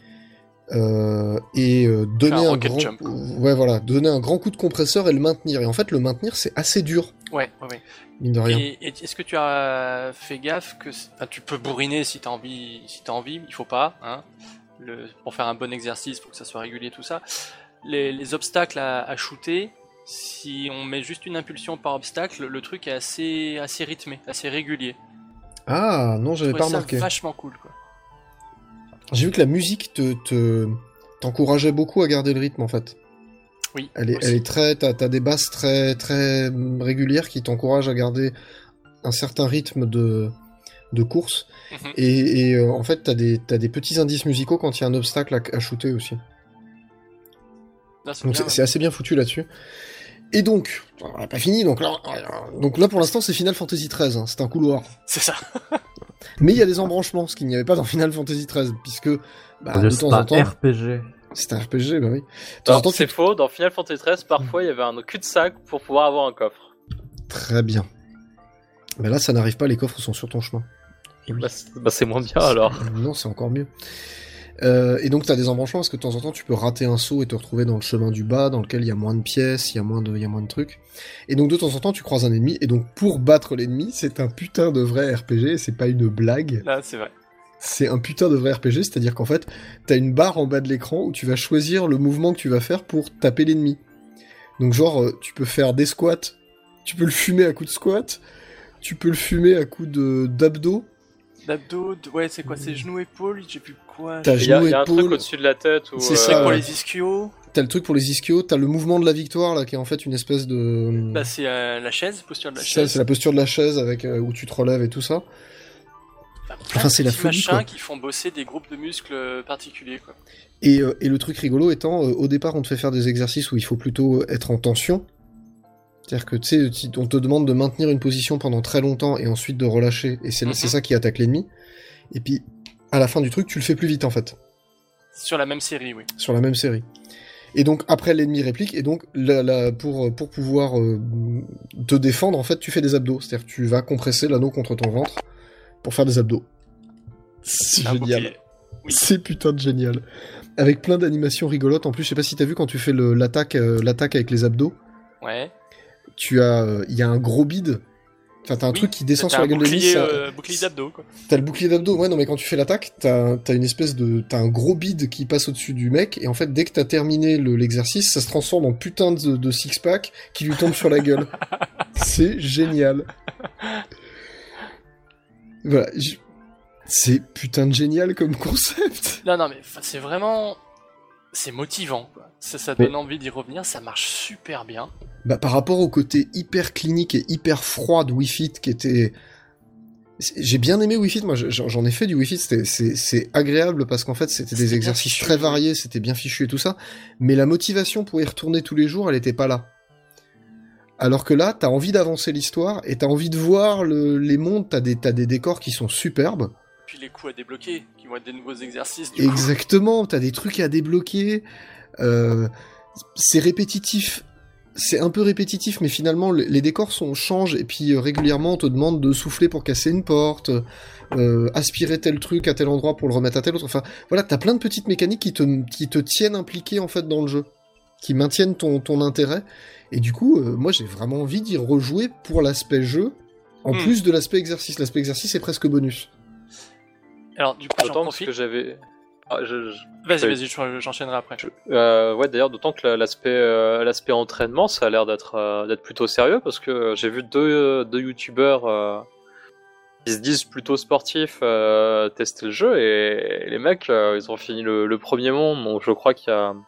et donner un un rocket grand, jump. donner un grand coup de compresseur et le maintenir. Et en fait, le maintenir, c'est assez dur, Ouais. mine de rien. Et est-ce que tu as fait gaffe que tu peux bourriner si t'as envie, il faut pas, hein. Pour faire un bon exercice, pour que ça soit régulier, tout ça. Les obstacles à shooter, si on met juste une impulsion par obstacle, le truc est assez rythmé, assez régulier. Ah non, j'avais Je pas trouvais ça remarqué. vachement cool, quoi. J'ai vu que la musique t'encourageait beaucoup à garder le rythme en fait. Oui. Elle aussi. est très, t'as des basses très très régulières qui t'encouragent à garder un certain rythme de course. Mhm. Et en fait, t'as des petits indices musicaux quand il y a un obstacle à shooter aussi. Là, c'est Donc bien, c'est assez bien foutu là-dessus. Et donc, on n'a pas fini. Donc là pour l'instant, c'est Final Fantasy XIII. Hein, c'est un couloir. c'est ça. Mais il y a des embranchements, ce qu'il n'y avait pas dans Final Fantasy XIII, puisque de C'est temps en un temps, RPG. c'est un RPG, bah oui. De temps en Alors, temps, c'est faux, dans Final Fantasy XIII, parfois il y avait un cul-de-sac pour pouvoir avoir un coffre. Très bien. Mais là, ça n'arrive pas, les coffres sont sur ton chemin. Et oui. C'est moins bien alors. Non, c'est encore mieux. Et donc, t'as des embranchements parce que de temps en temps, tu peux rater un saut et te retrouver dans le chemin du bas, dans lequel il y a moins de pièces, il y a moins de trucs. Et donc, de temps en temps, tu croises un ennemi. Et donc, pour battre l'ennemi, c'est un putain de vrai RPG. C'est pas une blague. Là, c'est vrai. C'est un putain de vrai RPG. C'est-à-dire qu'en fait, t'as une barre en bas de l'écran où tu vas choisir le mouvement que tu vas faire pour taper l'ennemi. Donc, genre, tu peux faire des squats. Tu peux le fumer à coups de squat. Tu peux le fumer à coups d'abdos. L'abdo, ouais, c'est quoi? C'est genoux, épaules, j'ai plus quoi. T'as Il y a genoux, un truc épaules. au-dessus de la tête où. C'est C'est ça, pour ouais. les ischios. T'as le truc pour les ischios, t'as le mouvement de la victoire là qui est en fait une espèce de. Là, c'est la chaise, posture de la Ça, chaise. c'est la posture de la chaise avec où tu te relèves et tout ça. Plein de c'est la petits folie, machins quoi. qui font bosser des groupes de muscles particuliers, quoi. Et le truc rigolo étant, au départ, on te fait faire des exercices où il faut plutôt être en tension. C'est-à-dire que tu sais, on te demande de maintenir une position pendant très longtemps et ensuite de relâcher, et c'est ça qui attaque l'ennemi. Et puis, à la fin du truc, tu le fais plus vite en fait, Sur la même série, oui. sur la même série. Et donc, après, l'ennemi réplique, et donc, pour pouvoir te défendre, en fait, tu fais des abdos. C'est-à-dire que tu vas compresser l'anneau contre ton ventre pour faire des abdos. C'est Un génial. bouclier. Oui. C'est putain de génial. Avec plein d'animations rigolotes. En plus, je sais pas si t'as vu quand tu fais l'attaque avec les abdos, Ouais. il y a un gros bide. Enfin, t'as un Oui, truc qui descend T'as sur la un gueule de l'ennemi. bouclier d'abdos, quoi. T'as le bouclier d'abdos. Ouais, non, mais quand tu fais l'attaque, t'as un gros bide qui passe au-dessus du mec. Et en fait, dès que t'as terminé l'exercice, ça se transforme en putain de six-pack qui lui tombe sur la gueule. C'est génial. Voilà. C'est putain de génial comme concept. Non, mais c'est vraiment... C'est motivant, quoi. Ça donne envie d'y revenir, ça marche super bien. Bah, par rapport au côté hyper clinique et hyper froid de Wii Fit qui était... J'ai bien aimé Wii Fit, moi j'en ai fait du Wii Fit, c'est agréable parce qu'en fait c'était des C'était bien exercices fichu, très oui. variés, c'était bien fichu et tout ça, mais la motivation pour y retourner tous les jours, elle était pas là. Alors que là, t'as envie d'avancer l'histoire et t'as envie de voir les mondes, t'as des décors qui sont superbes. Puis les coups à débloquer, qui vont être des nouveaux exercices, du coup. Exactement, t'as des trucs à débloquer, c'est répétitif. C'est un peu répétitif, mais finalement, les décors changent, et puis régulièrement, on te demande de souffler pour casser une porte, aspirer tel truc à tel endroit pour le remettre à tel autre. Enfin, voilà, t'as plein de petites mécaniques qui te tiennent impliqué, en fait, dans le jeu, qui maintiennent ton intérêt. Et du coup, moi, j'ai vraiment envie d'y rejouer pour l'aspect jeu, en plus de l'aspect exercice. L'aspect exercice est presque bonus. Alors, du coup, j'en D'autant parce profite. que j'avais. Vas-y, j'enchaînerai après. Ouais, d'ailleurs, d'autant que l'aspect entraînement, ça a l'air d'être plutôt sérieux parce que j'ai vu deux youtubeurs qui se disent plutôt sportifs tester le jeu et les mecs, ils ont fini le premier monde, donc je crois qu'il y a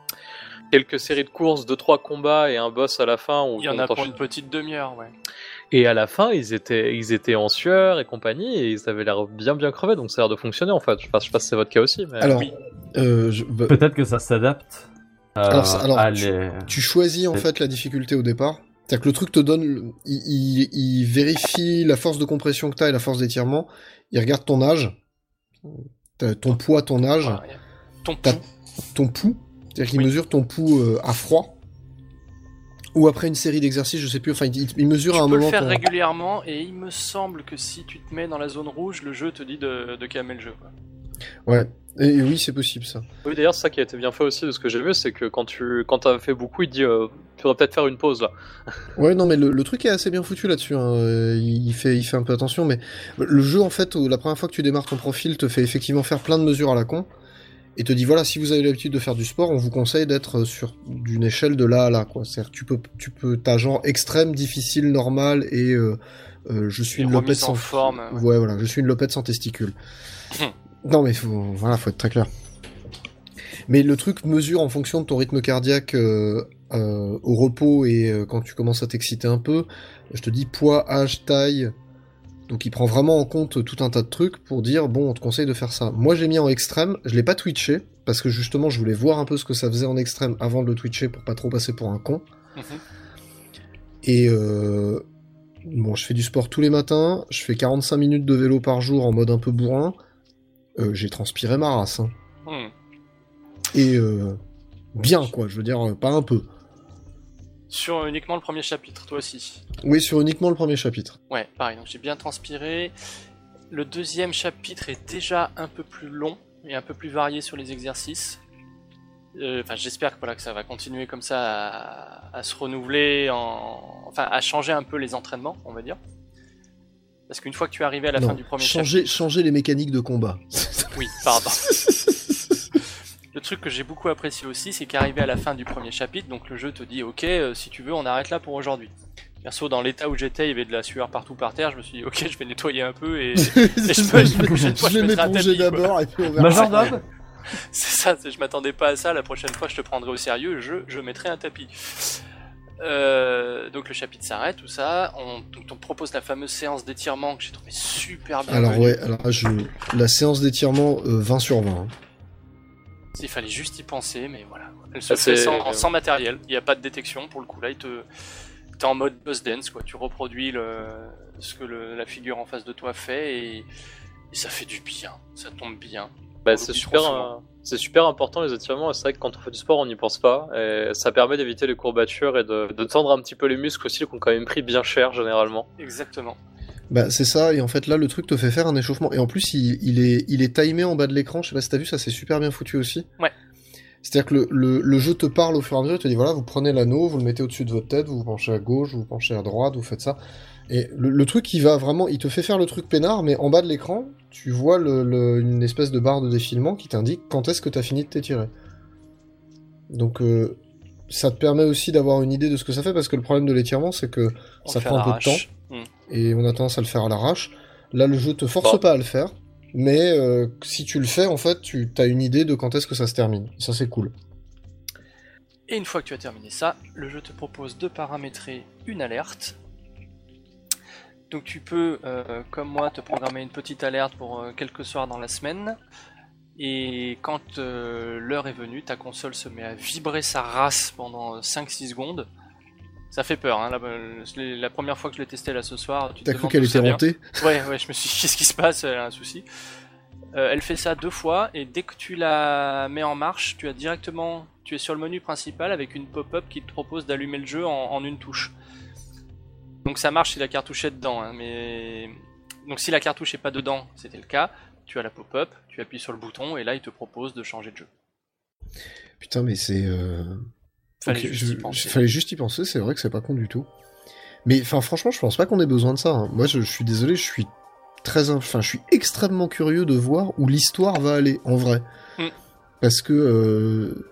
quelques séries de courses, 2-3 combats et un boss à la fin. Où Il y en a pour une petite demi-heure, ouais. Et à la fin, ils étaient en sueur et compagnie, et ils avaient l'air bien crevés, donc ça a l'air de fonctionner en fait. Je sais pas si c'est votre cas aussi, mais... Alors, oui. Peut-être que ça s'adapte. Tu choisis en fait la difficulté au départ. C'est-à-dire que le truc te donne, il vérifie la force de compression que t'as et la force d'étirement. Il regarde ton âge, ton poids, ton âge, Voilà, ton pouls. C'est-à-dire qu'il mesure ton pouls à froid. Ou après une série d'exercices, je sais plus. Enfin, il mesure à un Tu peux moment. le faire régulièrement, et il me semble que si tu te mets dans la zone rouge, le jeu te dit de calmer le jeu, quoi. Ouais. Et oui, c'est possible ça. Oui, d'ailleurs, c'est ça qui a été bien fait aussi de ce que j'ai vu, c'est que quand t'as fait beaucoup, il te dit tu devrais peut-être faire une pause là. Ouais, non, mais le truc est assez bien foutu là-dessus. Hein. Il fait un peu attention, mais le jeu, en fait, la première fois que tu démarres ton profil, te fait effectivement faire plein de mesures à la con, et te dit voilà, si vous avez l'habitude de faire du sport, on vous conseille d'être sur d'une échelle de là à là, quoi. C'est-à-dire que t'as genre extrême, difficile, normal, et je suis Et une lopette remise en sans forme, ouais, voilà, je suis une lopette sans testicules. Non, mais faut être très clair. Mais le truc mesure en fonction de ton rythme cardiaque au repos et quand tu commences à t'exciter un peu. Je te dis poids, âge, taille. Donc il prend vraiment en compte tout un tas de trucs pour dire bon, on te conseille de faire ça. Moi j'ai mis en extrême, je l'ai pas twitché parce que justement je voulais voir un peu ce que ça faisait en extrême avant de le twitcher pour pas trop passer pour un con. Et bon, je fais du sport tous les matins, je fais 45 minutes de vélo par jour en mode un peu bourrin. J'ai transpiré ma race. Hein. Et bien, quoi, je veux dire, pas un peu. Sur uniquement le premier chapitre, toi aussi? Oui, sur uniquement le premier chapitre. Ouais, pareil, donc j'ai bien transpiré. Le deuxième chapitre est déjà un peu plus long et un peu plus varié sur les exercices. Enfin, j'espère que, voilà, que ça va continuer comme ça à se renouveler, enfin à changer un peu les entraînements, on va dire. Parce qu'une fois que tu es arrivé à la fin du premier chapitre... Changer les mécaniques de combat. Oui, pardon. Le truc que j'ai beaucoup apprécié aussi, c'est qu'arrivé à la fin du premier chapitre, donc le jeu te dit ok, si tu veux, on arrête là pour aujourd'hui. Perso, dans l'état où j'étais, il y avait de la sueur partout par terre, je me suis dit ok, je vais nettoyer un peu et la prochaine fois je mettrai un tapis. D'abord et puis on verra. Majordome. C'est ça, je m'attendais pas à ça, la prochaine fois je te prendrai au sérieux, je mettrai un tapis. Donc le chapitre s'arrête, tout ça, on te propose la fameuse séance d'étirement que j'ai trouvé super bien. Alors ouais, la séance d'étirement 20 sur 20. Hein. Il fallait juste y penser, mais voilà. Elle se fait sans matériel, il n'y a pas de détection pour le coup, là t'es en mode buzz dance, quoi. Tu reproduis ce que la figure en face de toi fait et ça fait du bien, ça tombe bien. Bah, c'est super important les étirements, et c'est vrai que quand on fait du sport on n'y pense pas, et ça permet d'éviter les courbatures et de tendre un petit peu les muscles aussi qui ont quand même pris bien cher généralement. Exactement. Bah c'est ça, et en fait là le truc te fait faire un échauffement, et en plus il est timé en bas de l'écran, je sais pas si t'as vu, ça c'est super bien foutu aussi. Ouais. C'est-à-dire que le jeu te parle au fur et à mesure, il te dit voilà, vous prenez l'anneau, vous le mettez au-dessus de votre tête, vous vous penchez à gauche, vous vous penchez à droite, vous faites ça. Et le truc, il te fait faire le truc peinard, mais en bas de l'écran, tu vois une espèce de barre de défilement qui t'indique quand est-ce que t'as fini de t'étirer. Donc ça te permet aussi d'avoir une idée de ce que ça fait, parce que le problème de l'étirement, c'est que ça prend un peu de temps, et on a tendance à le faire à l'arrache. Là, le jeu te force pas à le faire, mais si tu le fais, en fait, tu as une idée de quand est-ce que ça se termine. Ça, c'est cool. Et une fois que tu as terminé ça, le jeu te propose de paramétrer une alerte. Donc tu peux, comme moi, te programmer une petite alerte pour quelques soirs dans la semaine. Et quand l'heure est venue, ta console se met à vibrer sa race pendant 5-6 secondes. Ça fait peur, hein. La première fois que je l'ai testé là ce soir, tu te T'as cru qu'elle était hantée ? Ouais, je me suis dit, qu'est-ce qui se passe ? Elle a un souci. Elle fait ça 2 fois, et dès que tu la mets en marche, tu es sur le menu principal avec une pop-up qui te propose d'allumer le jeu en une touche. Donc ça marche si la cartouche est dedans, hein, mais... Donc si la cartouche est pas dedans, c'était le cas, tu as la pop-up, tu appuies sur le bouton, et là il te propose de changer de jeu. Putain, mais c'est... Fallait juste y penser, c'est vrai que c'est pas con du tout. Mais enfin, franchement, je pense pas qu'on ait besoin de ça. Hein. Moi, je suis désolé, je suis extrêmement curieux de voir où l'histoire va aller, en vrai. Parce que...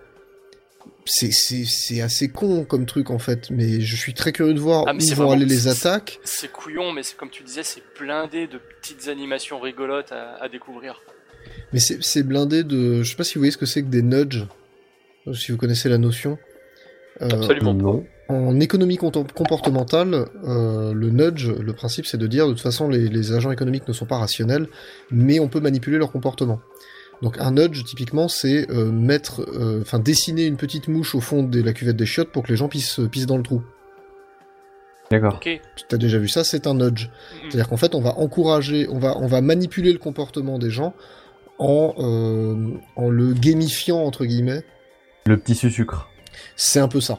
C'est assez con comme truc en fait, mais je suis très curieux de voir où vont aller les attaques. C'est couillon, mais comme tu disais, c'est blindé de petites animations rigolotes à découvrir. Mais c'est blindé de... Je sais pas si vous voyez ce que c'est que des nudges, si vous connaissez la notion. Absolument non. en économie comportementale, le nudge, le principe c'est de dire de toute façon les agents économiques ne sont pas rationnels, mais on peut manipuler leur comportement. Donc un nudge typiquement c'est dessiner une petite mouche au fond de la cuvette des chiottes pour que les gens pissent dans le trou. D'accord. Ok. T'as déjà vu ça, c'est un nudge. C'est-à-dire qu'en fait on va encourager, on va manipuler le comportement des gens en le gamifiant entre guillemets. Le petit sucre. C'est un peu ça.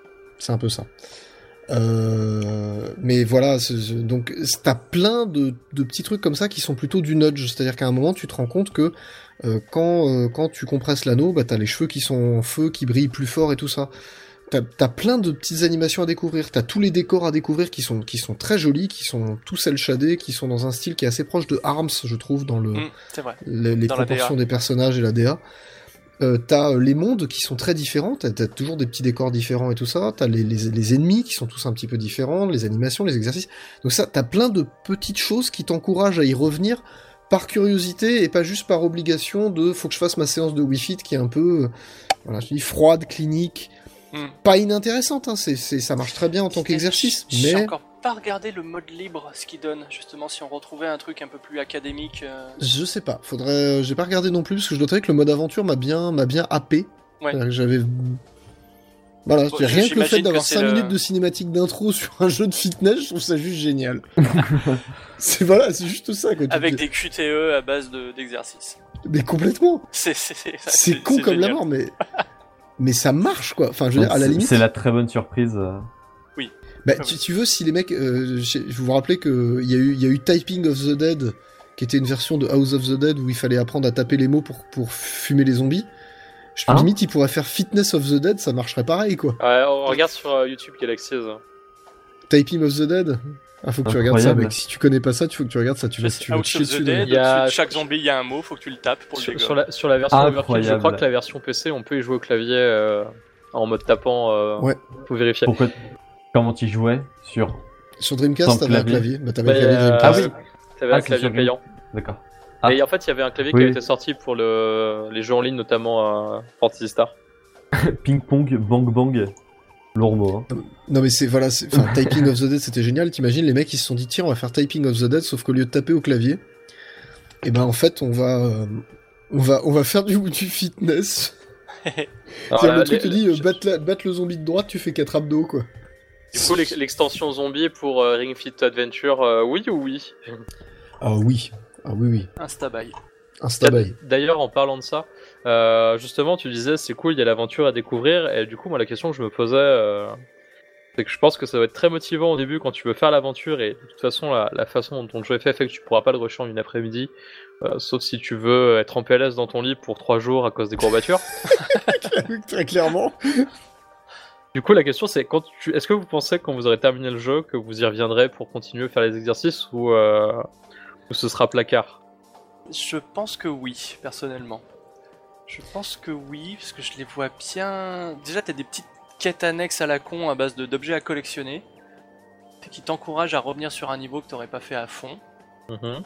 Mais voilà, donc t'as plein de petits trucs comme ça qui sont plutôt du nudge, c'est-à-dire qu'à un moment tu te rends compte que quand tu compresses l'anneau, bah t'as les cheveux qui sont en feu, qui brillent plus fort et tout ça. T'as plein de petites animations à découvrir, t'as tous les décors à découvrir qui sont très jolis, qui sont tous cel-shadés, qui sont dans un style qui est assez proche de ARMS, je trouve, dans C'est vrai. les Dans la proportions DA. des personnages et la DA. T'as les mondes qui sont très différents, t'as toujours des petits décors différents et tout ça, t'as les ennemis qui sont tous un petit peu différents, les animations, les exercices. Donc ça, t'as plein de petites choses qui t'encouragent à y revenir par curiosité et pas juste par obligation de faut que je fasse ma séance de Wii Fit qui est un peu, voilà, je dis froide, clinique, pas inintéressante, hein, ça marche très bien en tant qu'exercice, J'ai mais encore pas regardé le mode libre, ce qu'il donne, justement, si on retrouvait un truc un peu plus académique. je sais pas, j'ai pas regardé non plus parce que je dois dire que le mode aventure m'a bien happé. Ouais. C'est-à-dire que j'avais voilà, Bon, rien que le j'imagine fait d'avoir que c'est 5 le- minutes de cinématique d'intro sur un jeu de fitness, je trouve ça juste génial. c'est juste ça quoi. Avec des QTE à base d'exercices. Mais complètement. C'est C'est con comme la génial. mort, mais ça marche quoi. Enfin, je veux dire, à la limite. C'est la très bonne surprise. Bah, tu veux, si les mecs, je vous rappelais que il y a eu Typing of the Dead, qui était une version de House of the Dead où il fallait apprendre à taper les mots pour fumer les zombies. Je me Hein limite, ils pourraient faire Fitness of the Dead, ça marcherait pareil quoi. Ouais, on regarde sur YouTube Galaxies. Typing of the Dead. Ah, faut que tu regardes ça, Incroyable. mec. Si tu connais pas ça, faut que tu regardes ça. Tu vas te House chier of the dessus. Dead, d'ailleurs. Il y a- au-dessus de chaque zombie, il y a un mot, faut que tu le tapes pour le Sur, dégommer. sur la version Overkill, je Incroyable. crois que la version PC, on peut y jouer au clavier en mode tapant. Ouais. Faut vérifier. Pourquoi Comment tu jouais sur Sur Dreamcast, Sans t'avais un clavier. clavier. Bah, t'avais un Mais, clavier Dreamcast. oui. T'avais Ah, un c'est clavier sur payant. D'accord. Ah. Et en fait, il y avait un clavier Oui. qui était sorti pour les jeux en ligne, notamment Fantasy Star. Ping pong, bang bang, lourd mot. Hein. Non, mais enfin, Typing of the Dead, c'était génial. T'imagines, les mecs, ils se sont dit, tiens, on va faire Typing of the Dead, sauf qu'au lieu de taper au clavier, et ben, en fait, on va faire du fitness. Alors, C'est-à-dire, là, le truc te les- dit, battre le zombie de droite, tu fais 4 abdos, quoi. Du coup, l'extension zombie pour Ring Fit Adventure, oui ou oui? Ah oui. Ah oui, oui. Insta-buy. Insta-buy. D'ailleurs, en parlant de ça, justement, tu disais c'est cool, il y a l'aventure à découvrir. Et du coup, moi, la question que je me posais, c'est que je pense que ça va être très motivant au début quand tu veux faire l'aventure. Et de toute façon, la façon dont ton jeu est fait que tu pourras pas le rusher en une après-midi. Sauf si tu veux être en PLS dans ton lit pour 3 jours à cause des courbatures. Très clairement. Du coup, la question c'est est-ce que vous pensez que quand vous aurez terminé le jeu, que vous y reviendrez pour continuer à faire les exercices ou ce sera placard? Je pense que oui, personnellement. Je pense que oui, parce que je les vois bien... Déjà, t'as des petites quêtes annexes à la con à base d'objets à collectionner, qui t'encouragent à revenir sur un niveau que t'aurais pas fait à fond. Mhm.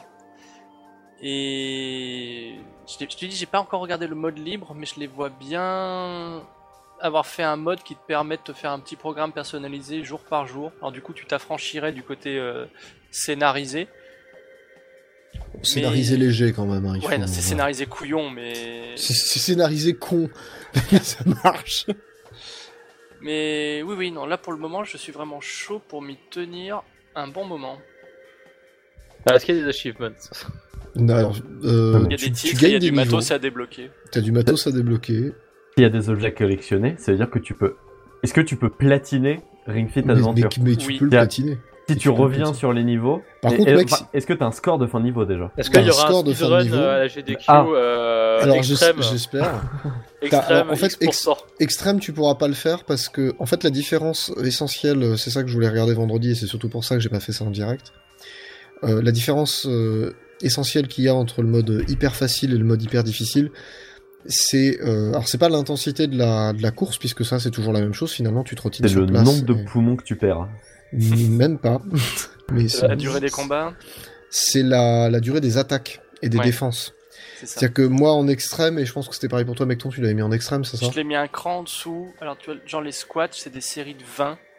Et je te dis, j'ai pas encore regardé le mode libre, mais je les vois bien avoir fait un mode qui te permet de te faire un petit programme personnalisé jour par jour. Alors du coup, tu t'affranchirais du côté scénarisé. Scénarisé léger, quand même. Hein, Ouais, non, c'est scénarisé couillon, mais... C'est scénarisé con. Ça marche. Mais oui, non, là pour le moment, je suis vraiment chaud pour m'y tenir un bon moment. Alors, est-ce qu'il y a des achievements? Non, alors, Il y a tu des titres, il y gagnes a des du matos niveaux. à débloquer. T'as du matos à débloquer. S'il y a des objets collectionnés, ça veut dire que tu peux. Est-ce que tu peux platiner Ring Fit Adventure Mais tu Oui. peux le Tiens. platiner. Si tu peux le reviens platiner. sur les niveaux. Par et- contre, et- mec, enfin, est-ce que t'as un score de fin de niveau déjà? Est-ce qu'il y T'as un aura un score de fin de speedrun niveau. à la GDQ Ah. Alors, extrême, j'espère. extrême, alors, en fait, X%. Extrême, tu pourras pas le faire parce que, en fait, la différence essentielle, c'est ça que je voulais regarder vendredi et c'est surtout pour ça que j'ai pas fait ça en direct. La différence essentielle qu'il y a entre le mode hyper facile et le mode hyper difficile, c'est alors c'est pas l'intensité de la course puisque ça c'est toujours la même chose. Finalement, tu trottines C'est sur le place. nombre de et- poumons que tu perds. Même pas. Mais La durée des combats, c'est la durée des attaques et des Ouais. défenses. c'est ça. C'est-à-dire que moi en extrême, et je pense que c'était pareil pour toi, Mecton, tu l'avais mis en extrême, c'est ça? Je l'ai mis un cran en dessous. Alors, tu vois, genre les squats, c'est des séries de 20.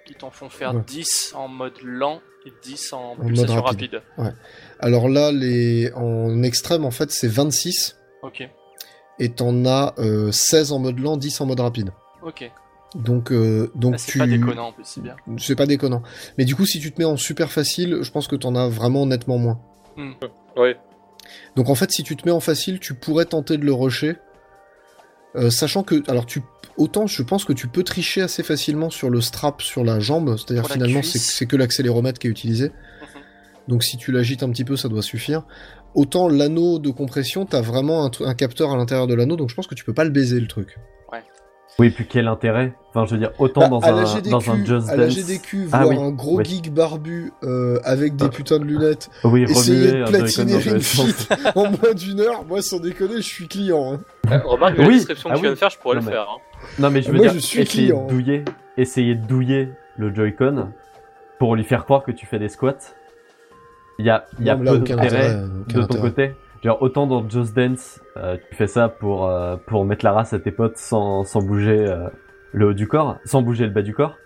qui t'en font faire Ouais. 10 en mode lent et 10 en mode pulsation rapide. rapide. Alors là, en extrême, en fait, c'est 26, Ok, et t'en as 16 en mode lent, 10 en mode rapide. ok. Donc Ah, c'est pas déconnant en plus, c'est bien. C'est pas déconnant. Mais du coup, si tu te mets en super facile, je pense que t'en as vraiment nettement moins. Oui. Donc en fait, si tu te mets en facile, tu pourrais tenter de le rusher, sachant que, alors autant je pense que tu peux tricher assez facilement sur le strap sur la jambe, c'est-à-dire Pour la finalement cuisse. c'est que l'accéléromètre qui est utilisé. Donc si tu l'agites un petit peu, ça doit suffire. Autant l'anneau de compression, t'as vraiment un capteur à l'intérieur de l'anneau, donc je pense que tu peux pas le baiser le truc. Oui, puis quel intérêt? Enfin, je veux dire, autant dans à la un GDQ, dans un Just à la Dance. GDQ, Ah voir oui, un gros oui. geek barbu avec des putains de lunettes, Oui, essayer remuer de un platiner Joy-Con dans Ring le sens. Fit en moins d'une heure, moi sans déconner, je suis client. Hein. Remarque, la Oui. description que Ah tu viens oui. de faire, je pourrais Non, le mais- faire. Hein. Non, mais je veux Moi, dire, je suis client. essayer de douiller le Joy-Con pour lui faire croire que tu fais des squats. Il y a Non, mais là, peu aucun d'intérêt intérêt, aucun de ton intérêt. côté. Genre, autant dans Just Dance, tu fais ça pour mettre la race à tes potes sans bouger le haut du corps, sans bouger le bas du corps.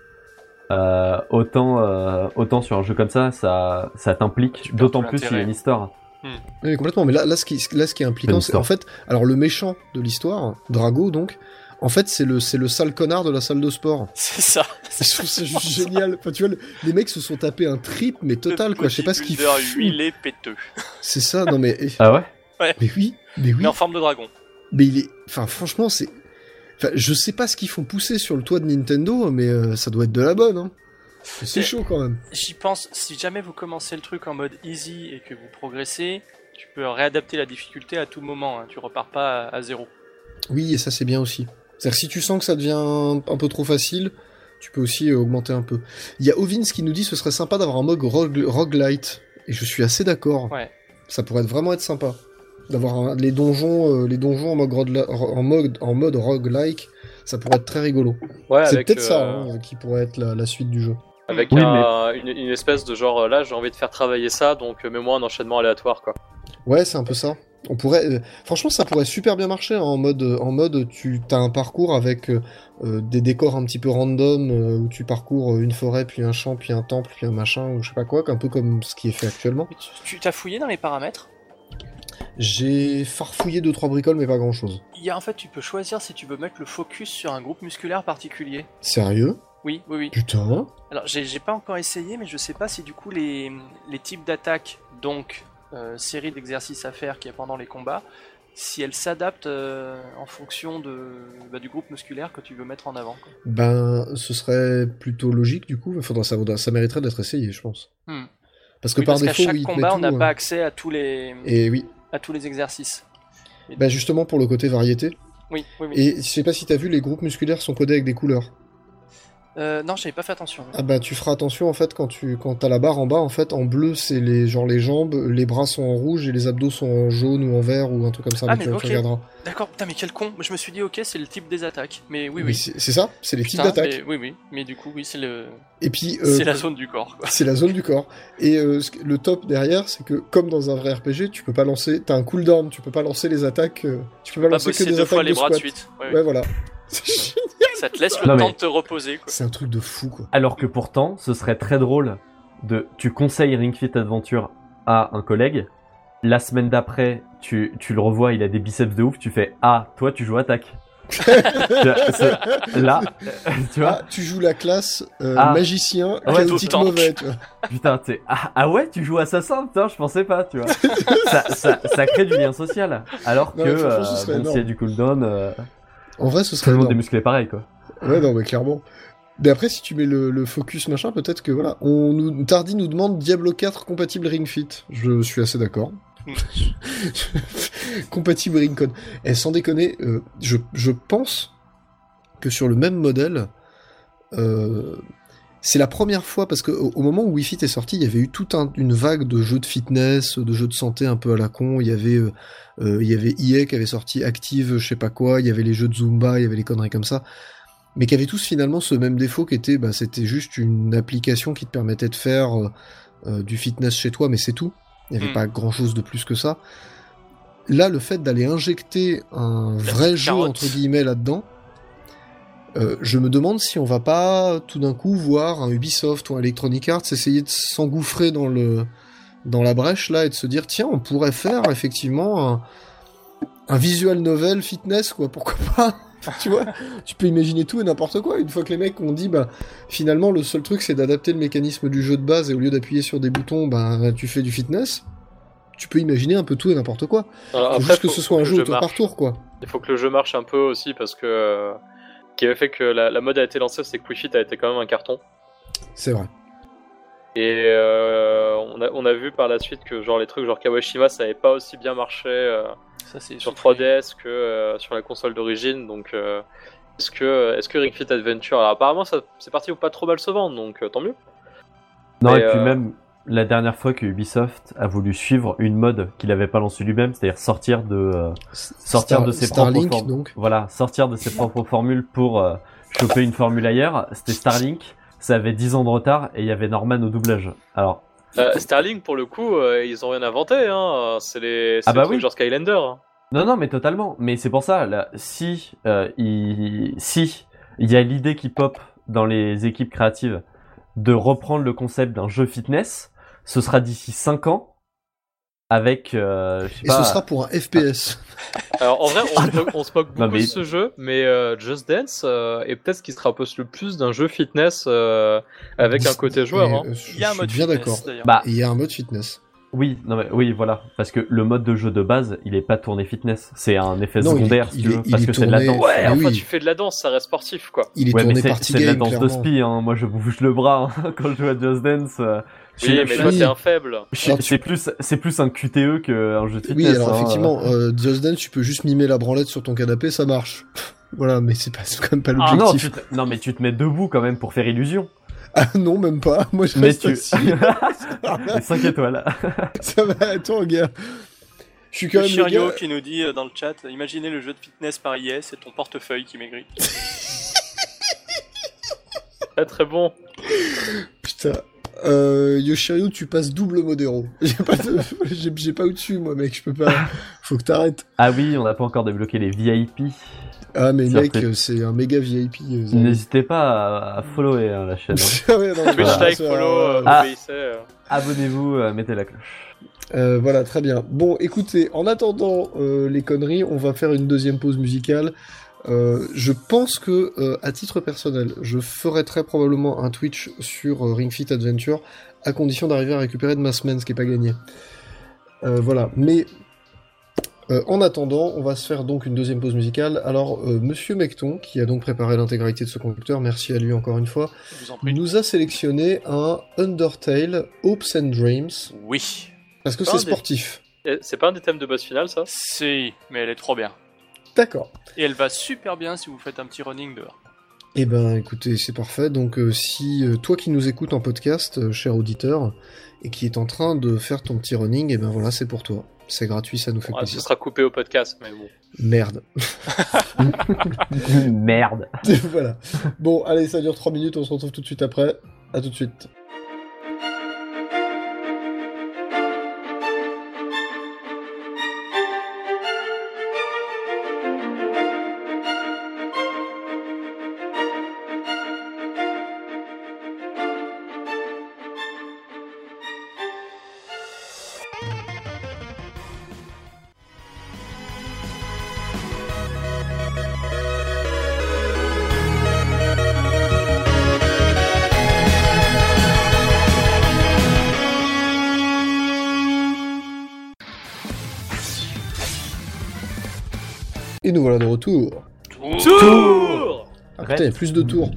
Autant sur un jeu comme ça t'implique, Tu perds d'autant tout plus s'il y a l'intérêt. une histoire. Oui, complètement, mais là, ce qui est impliquant, c'est en fait, alors le méchant de l'histoire, Drago donc, en fait c'est le sale connard de la salle de sport. C'est ça. Je trouve ça juste génial. Enfin, tu vois, les mecs se sont tapés un trip, mais total, quoi. Je sais pas ce qu'ils font. Huilé péteux. C'est ça, non mais. Ah ouais? Mais oui, mais oui. Mais en forme de dragon. Mais il est. Enfin, franchement, c'est. Enfin, je sais pas ce qu'ils font pousser sur le toit de Nintendo, mais ça doit être de la bonne, hein. C'est Et- chaud quand même. J'y pense, si jamais vous commencez le truc en mode easy et que vous progressez, tu peux réadapter la difficulté à tout moment, hein. Tu repars pas à zéro. Oui, et ça c'est bien aussi. C'est-à-dire que si tu sens que ça devient un peu trop facile, tu peux aussi augmenter un peu. Il y a Ovins qui nous dit ce serait sympa d'avoir un mode roguelite. Et je suis assez d'accord. Ouais. Ça pourrait vraiment être sympa. D'avoir les donjons en mode roguelike, ça pourrait être très rigolo. Ouais, C'est avec, peut-être ça qui pourrait être la suite du jeu. avec Oui, une espèce de genre, là j'ai envie de faire travailler ça, donc mets-moi un enchaînement aléatoire, quoi. Ouais, c'est un peu ça. On pourrait, franchement, ça pourrait super bien marcher hein, en mode, tu as un parcours avec des décors un petit peu random où tu parcours une forêt, puis un champ, puis un temple, puis un machin ou je sais pas quoi, un peu comme ce qui est fait actuellement. Mais tu t'as fouillé dans les paramètres? J'ai farfouillé 2-3 bricoles, mais pas grand chose. Il y a en fait, tu peux choisir si tu veux mettre le focus sur un groupe musculaire particulier. Sérieux? Oui, oui, oui. Putain. Alors, j'ai pas encore essayé, mais je sais pas si du coup les types d'attaques, donc série d'exercices à faire qu'il y a pendant les combats, si elles s'adaptent en fonction du groupe musculaire que tu veux mettre en avant, quoi. Ben, ce serait plutôt logique du coup. Ça mériterait d'être essayé, je pense. Parce que Oui, par parce qu'à défaut, chaque oui, il te met combat, on tout, n'a hein. pas accès à tous les Et oui. exercices. Bah justement pour le côté variété. Oui, oui, oui. Et je sais pas si t'as vu, les groupes musculaires sont codés avec des couleurs. Non, j'avais pas fait attention. Ah bah tu feras attention en fait quand t'as la barre en bas, en fait en bleu c'est les jambes, les bras sont en rouge et les abdos sont en jaune ou en vert ou un truc comme ça. Ah, mais mais tu ok. regarderas. D'accord, putain, mais quel con. Je me suis dit, ok, c'est le type des attaques. Mais oui, Mais oui. c'est ça, c'est les types Putain, d'attaque. mais- oui. Mais du coup, oui, c'est Et puis c'est la zone du corps, quoi. c'est la zone du corps. Et le top derrière, c'est que comme dans un vrai RPG, tu peux pas lancer, t'as un cooldown, tu peux pas lancer les attaques, tu peux pas Pas lancer que bosser des deux attaques fois les de bras de squat. suite. Ouais, Ouais ouais. voilà. C'est génial. Ça te laisse le Non, temps mais- de te reposer, quoi. C'est un truc de fou quoi. Alors que pourtant, ce serait très drôle tu conseilles Ring Fit Adventure à un collègue, la semaine d'après, tu le revois, il a des biceps de ouf, tu fais « Ah, toi tu joues attaque ». Là, tu vois, Ah, tu joues la classe Ah. magicien, Ouais, chaotique tank. mauvais, tu vois. putain, tu sais, ah ouais, tu joues assassin, putain, je pensais pas, tu vois. ça crée du lien social. Alors Non, que, mais franchement, ce serait bon, s'il y a énorme. du cooldown, En vrai, ce tout serait le monde est énorme. musclé pareil, quoi. Ouais, non, mais clairement. Mais après, si tu mets le focus machin, peut-être que voilà. Tardy nous demande Diablo 4 compatible Ring Fit. Je suis assez d'accord. Compatible Ring Con. Et sans déconner, je pense que sur le même modèle, c'est la première fois, parce que au moment où Wii Fit est sorti, il y avait eu toute une vague de jeux de fitness, de jeux de santé un peu à la con. Il y avait EA qui avait sorti Active, je sais pas quoi. Il y avait les jeux de Zumba, il y avait les conneries comme ça. Mais qui avaient tous finalement ce même défaut qui était, c'était juste une application qui te permettait de faire du fitness chez toi, mais c'est tout. Il n'y avait pas grand chose de plus que ça. Là, le fait d'aller injecter un vrai jeu, carotte. entre guillemets, là-dedans, Je me demande si on va pas tout d'un coup voir un Ubisoft ou un Electronic Arts essayer de s'engouffrer dans la brèche là et de se dire tiens, on pourrait faire effectivement un visual novel fitness, quoi, pourquoi pas. Tu vois, tu peux imaginer tout et n'importe quoi. Une fois que les mecs ont dit, bah, finalement, le seul truc, c'est d'adapter le mécanisme du jeu de base et au lieu d'appuyer sur des boutons, bah, tu fais du fitness. Tu peux imaginer un peu tout et n'importe quoi. Alors, faut après, juste que ce soit un jeu au tour par tour, quoi. Il faut que le jeu marche un peu aussi parce que ce qui avait fait que la mode a été lancée, c'est que Wii Fit a été quand même un carton. C'est vrai. Et on a vu par la suite que genre les trucs genre Kawashima, ça avait pas aussi bien marché. Ça, c'est sur 3DS que sur la console d'origine, donc est-ce que Ring Fit Adventure, alors apparemment ça c'est parti pas trop mal se vendre, donc tant mieux. Non, Mais, et puis même la dernière fois que Ubisoft a voulu suivre une mode qu'il avait pas lancée lui-même, c'est-à-dire sortir de ses Starlink, propres donc. voilà, sortir de ses propres formules pour choper une formule ailleurs, c'était Starlink. Ça avait 10 ans de retard et il y avait Norman au doublage. Alors Starlink pour le coup, ils ont rien inventé, hein. C'est les bah trucs oui. genre Skylander. Hein. non, mais totalement. Mais c'est pour ça, là, si il y a l'idée qui pop dans les équipes créatives de reprendre le concept d'un jeu fitness, ce sera d'ici 5 ans avec je sais Et pas, ce sera pour un FPS. Alors en vrai, on se moque Non, beaucoup mais- de ce jeu, mais Just Dance est peut-être ce qui se rapproche le plus d'un jeu fitness avec un côté joueur. Hein. Il y a un mode bien fitness, d'accord. d'ailleurs. bah Et il y a un mode fitness. oui, non mais oui, voilà, parce que le mode de jeu de base, il est pas tourné fitness, c'est un effet Non, secondaire si tu veux, parce que c'est de la danse. Ouais, Mais enfin oui. tu fais de la danse, ça reste sportif quoi. Il est Ouais, mais tourné party c'est de la game, danse de clairement. spi, hein. Moi je bouge le bras hein, quand je joue à Just Dance. Oui, mais toi t'es un faible. Alors, C'est plus un QTE qu'un jeu de fitness. Oui, alors hein. effectivement, Just Dance, tu peux juste mimer la branlette sur ton canapé, ça marche. Voilà, mais c'est quand même pas Ah non, l'objectif. non, mais tu te mets debout quand même pour faire illusion. Ah non, même pas. Moi, je Mais reste tu... assis. Les 5 étoiles. Ça va, attends, gars. Je suis quand même le Chirio gars... qui nous dit dans le chat, imaginez le jeu de fitness par IS, c'est ton portefeuille qui maigrit. Très très bon. Putain. Yoshiryu, tu passes double modéro. J'ai pas au-dessus, moi, mec, je peux pas... Faut que t'arrêtes. Ah oui, on n'a pas encore débloqué les VIP. Ah, mais Sur mec, tes- c'est un méga VIP. N'hésitez pas à follower hein, la chaîne. hein. Ah ouais, non, mais Twitch voilà, like ça, follow, Ah. obéissez. Abonnez-vous, mettez la cloche. Voilà, très bien. Bon, écoutez, en attendant les conneries, on va faire une deuxième pause musicale. Je pense que, à titre personnel, je ferai très probablement un Twitch sur Ring Fit Adventure, à condition d'arriver à récupérer de ma semaine, ce qui est pas gagné. Voilà, mais en attendant, on va se faire donc une deuxième pause musicale. Alors, Monsieur Mecton, qui a donc préparé l'intégralité de ce conducteur, merci à lui encore une fois, Je vous en prie. nous a sélectionné un Undertale Hopes and Dreams, Oui. parce que Ah, c'est des- sportif. C'est pas un des thèmes de boss final ça? Si, mais elle est trop bien. D'accord. Et elle va super bien si vous faites un petit running dehors. Eh ben, écoutez, c'est parfait. Donc, si toi qui nous écoutes en podcast, cher auditeur, et qui est en train de faire ton petit running, eh ben voilà, c'est pour toi. C'est gratuit, ça nous fait Ah, ce plaisir. sera coupé au podcast, mais bon. Merde. Merde. Voilà. Bon, allez, ça dure 3 minutes, on se retrouve tout de suite après. À tout de suite. Et nous voilà de retour. Tour! Ah putain, il y a plus de tours.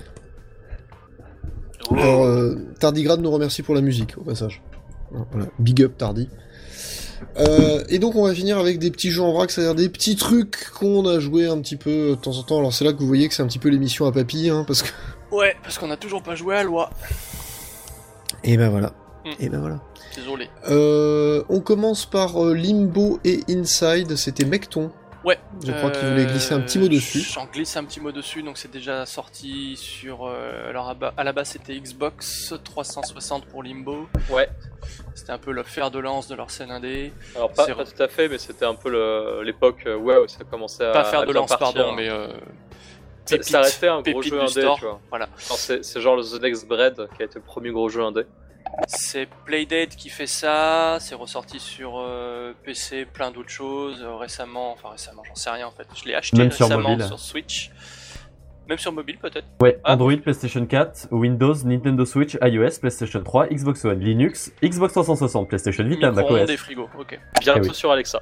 Alors, Tardigrade nous remercie pour la musique, au passage. Voilà, big up Tardy. Et donc on va finir avec des petits jeux en vrac, c'est-à-dire des petits trucs qu'on a joué un petit peu de temps en temps. Alors c'est là que vous voyez que c'est un petit peu l'émission à papy, hein, parce que... Ouais, parce qu'on a toujours pas joué à Loi. Et ben voilà. Mm. Et ben voilà. Désolé. On commence par Limbo et Inside, c'était Mecton. Ouais. Je crois qu'il voulait glisser un petit mot dessus. J'en glisse un petit mot dessus, donc c'est déjà sorti sur... alors à la base c'était Xbox 360 pour Limbo. Ouais. C'était un peu le fer de lance de leur scène indé. Alors pas C'est- tout à fait, mais c'était un peu l'époque où ça commençait à Pas fer de bien lance, partir. pardon, mais ça restait un gros pépite jeu du indé, store. tu vois. Voilà. Genre, c'est genre le The Next Bread qui a été le premier gros jeu indé. C'est Playdate qui fait ça, c'est ressorti sur PC, plein d'autres choses, récemment, j'en sais rien en fait. Je l'ai acheté Même sur récemment mobile. sur Switch, même sur mobile peut-être. Ouais, Ah. Android, PlayStation 4, Windows, Nintendo Switch, iOS, PlayStation 3, Xbox One, Linux, Xbox 360, PlayStation Vita, Micro-ondes macOS. et frigo, ok. Bientôt Eh oui. sur Alexa.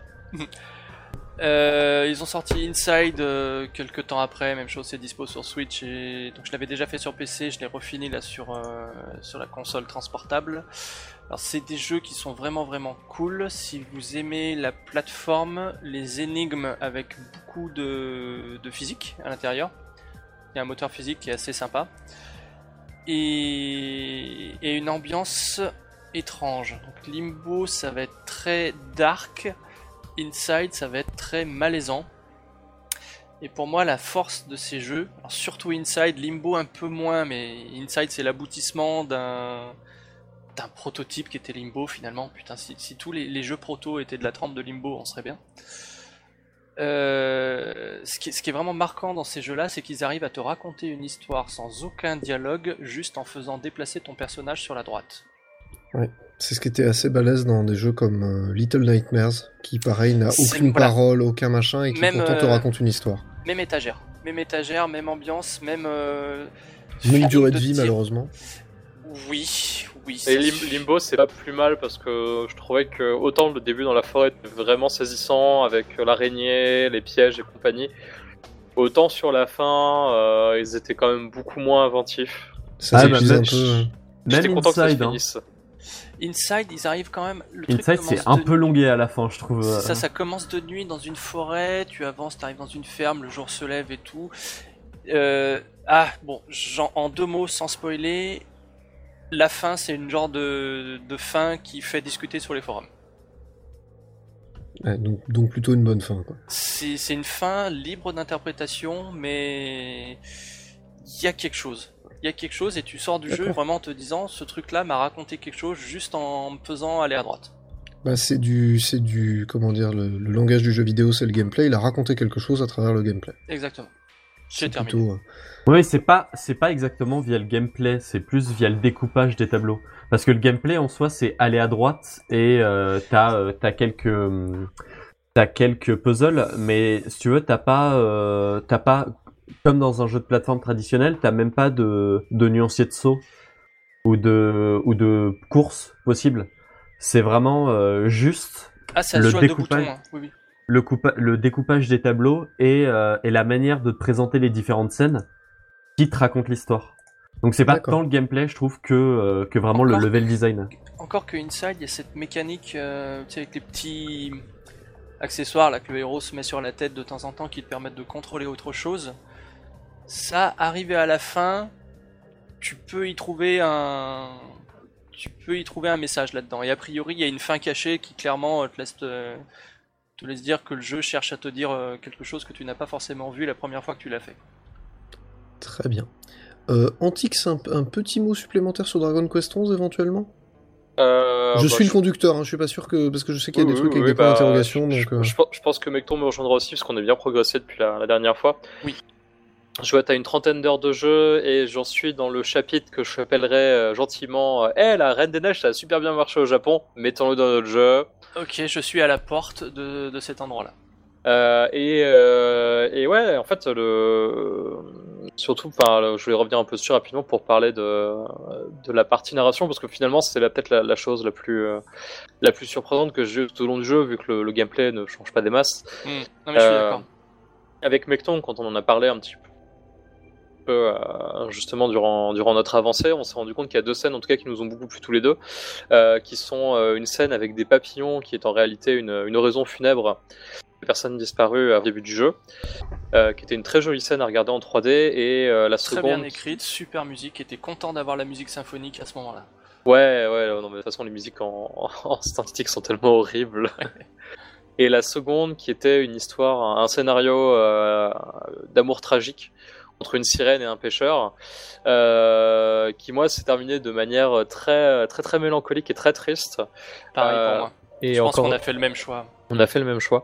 Ils ont sorti Inside quelques temps après, même chose, c'est dispo sur Switch et donc je l'avais déjà fait sur PC, je l'ai refini là sur la console transportable. Alors c'est des jeux qui sont vraiment cool si vous aimez la plateforme, les énigmes avec beaucoup de physique à l'intérieur. Il y a un moteur physique qui est assez sympa et une ambiance étrange. Donc Limbo ça va être très dark. Inside, ça va être très malaisant. Et pour moi, la force de ces jeux, alors surtout Inside, Limbo un peu moins, mais Inside c'est l'aboutissement d'un prototype qui était Limbo finalement. Putain, si tous les jeux proto étaient de la trempe de Limbo, on serait bien. Ce qui est vraiment marquant dans ces jeux-là, c'est qu'ils arrivent à te raconter une histoire sans aucun dialogue, juste en faisant déplacer ton personnage sur la droite. Ouais. C'est ce qui était assez balèze dans des jeux comme Little Nightmares, qui pareil n'a C'est- aucune voilà. parole, aucun machin, et qui Même, pourtant te raconte une histoire. Même étagère, même ambiance, même Même feeling durée de vie tir. malheureusement. Oui, Et ça Limbo, c'est pas plus mal parce que je trouvais que autant le début dans la forêt était vraiment saisissant avec l'araignée, les pièges et compagnie, autant sur la fin, ils étaient quand même beaucoup moins inventifs. Ça Ah, s'épuise bah, un peu. J'étais Même content que ça se Inside, hein. finisse. Inside, ils arrivent quand même. Le truc Inside, commence c'est un de peu longué à la fin, je trouve. C'est ça commence de nuit dans une forêt, tu avances, t'arrives dans une ferme, le jour se lève et tout. En 2 mots, sans spoiler, la fin c'est une genre de fin qui fait discuter sur les forums. Ouais, donc plutôt une bonne fin, quoi. C'est une fin libre d'interprétation, mais il y a quelque chose. Il y a quelque chose et tu sors du jeu D'accord. vraiment en te disant ce truc-là m'a raconté quelque chose juste en me faisant aller à droite. Bah c'est du, comment dire, le langage du jeu vidéo, c'est le gameplay. Il a raconté quelque chose à travers le gameplay. Exactement. J'ai C'est terminé. plutôt. Oui, c'est pas exactement via le gameplay, c'est plus via le découpage des tableaux. Parce que le gameplay en soi, c'est aller à droite et t'as quelques puzzles, mais si tu veux, t'as pas comme dans un jeu de plateforme traditionnel, t'as même pas de nuancier de saut ou de course possible. C'est vraiment juste Ah, ça se le joue à 2 découpage. boutons, hein. Oui. le découpage des tableaux et la manière de te présenter les différentes scènes qui te raconte l'histoire. Donc c'est pas D'accord. tant le gameplay, je trouve, que vraiment le Encore level design. Encore que Inside, il y a cette mécanique, tu sais, avec les petits accessoires là que le héros se met sur la tête de temps en temps qui te permettent de contrôler autre chose. Ça, arrivé à la fin, tu peux y trouver un message là-dedans. Et a priori, il y a une fin cachée qui clairement te laisse dire que le jeu cherche à te dire quelque chose que tu n'as pas forcément vu la première fois que tu l'as fait. Très bien. Antix, un petit mot supplémentaire sur Dragon Quest 11 éventuellement? Je suis le conducteur, hein, je suis pas sûr que. Parce que je sais qu'il y a des trucs avec des points d'interrogation. Je pense que Mecton me rejoindra aussi parce qu'on a bien progressé depuis la dernière fois. Oui. Je vois, t'as une trentaine d'heures de jeu et j'en suis dans le chapitre que je appellerais gentiment la Reine des Neiges, ça a super bien marché au Japon, mettons-le dans notre jeu. Ok, je suis à la porte de cet endroit-là. Et ouais, en fait, surtout, je vais revenir un peu dessus rapidement pour parler de la partie narration, parce que finalement, c'est peut-être la chose la plus surprenante que j'ai eu tout au long du jeu, vu que le gameplay ne change pas des masses. Non mais je suis d'accord. Avec Mecton, quand on en a parlé un petit peu justement durant notre avancée, on s'est rendu compte qu'il y a 2 scènes en tout cas qui nous ont beaucoup plu tous les deux, qui sont une scène avec des papillons qui est en réalité une oraison funèbre de personnes disparues au début du jeu, qui était une très jolie scène à regarder en 3D, et la Très seconde... bien écrite, super musique, était content d'avoir la musique symphonique à ce moment-là. Ouais, non, mais de toute façon les musiques en statistique sont tellement horribles. Et la seconde qui était une histoire, un scénario d'amour tragique entre une sirène et un pêcheur, qui moi s'est terminé de manière très très très mélancolique et très triste. Pareil pour moi. Et Je pense encore, qu'on a fait le même choix. on a fait le même choix.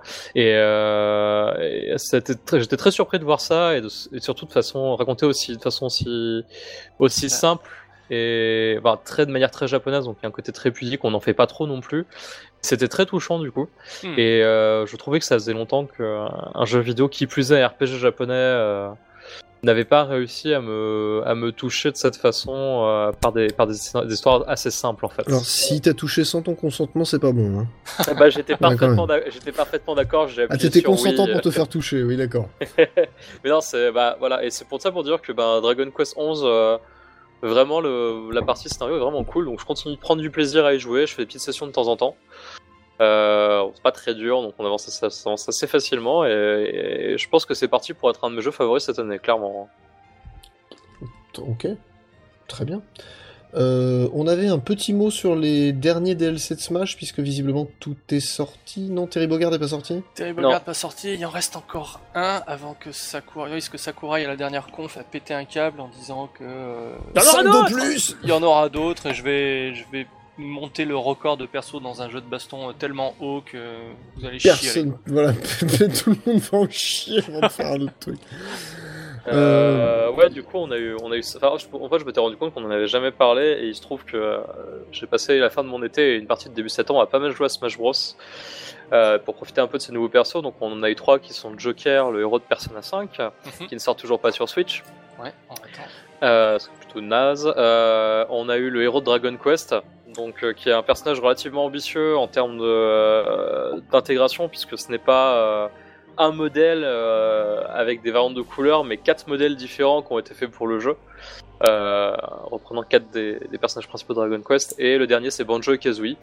Et j'étais très surpris de voir ça et surtout de façon raconté aussi de façon aussi simple et de manière très japonaise. Donc il y a un côté très pudique, on n'en fait pas trop non plus. C'était très touchant du coup. Et je trouvais que ça faisait longtemps qu'un jeu vidéo qui plus est RPG japonais n'avait pas réussi à me toucher de cette façon par des histoires assez simples en fait. Alors, si t'as touché sans ton consentement, c'est pas bon. Hein. J'étais parfaitement d'accord. J'ai appuyé t'étais sur consentant oui. pour te faire toucher, oui, d'accord. Mais non, voilà, et c'est pour dire que Dragon Quest 11, vraiment la partie scénario est vraiment cool, donc je continue de prendre du plaisir à y jouer. Je fais des petites sessions de temps en temps. C'est pas très dur, donc on avance assez facilement, et je pense que c'est parti pour être un de mes jeux favoris cette année, clairement. Ok, très bien. On avait un petit mot sur les derniers DLC de Smash, puisque visiblement tout est sorti. Non, Terry Bogard n'est pas sorti? Terry Bogard pas sorti, il en reste encore un avant que Sakurai à la dernière conf a pété un câble en disant que il y en aura d'autres, et je vais monter le record de perso dans un jeu de baston tellement haut que vous allez chier. Personne, voilà, tout le monde va en chier avant de faire un autre truc. Ouais, du coup, on a eu. En fait, je m'étais rendu compte qu'on en avait jamais parlé, et il se trouve que j'ai passé la fin de mon été et une partie de début septembre à pas mal jouer à Smash Bros. Pour profiter un peu de ces nouveaux persos. Donc, on en a eu 3 qui sont Joker, le héros de Persona 5, qui ne sort toujours pas sur Switch. Ouais, on attend. C'est plutôt naze. On a eu le héros de Dragon Quest, donc qui est un personnage relativement ambitieux en termes d'intégration, puisque ce n'est pas un modèle avec des variantes de couleurs, mais 4 modèles différents qui ont été faits pour le jeu, reprenant 4 des personnages principaux de Dragon Quest. Et le dernier, c'est Banjo et Kazooie,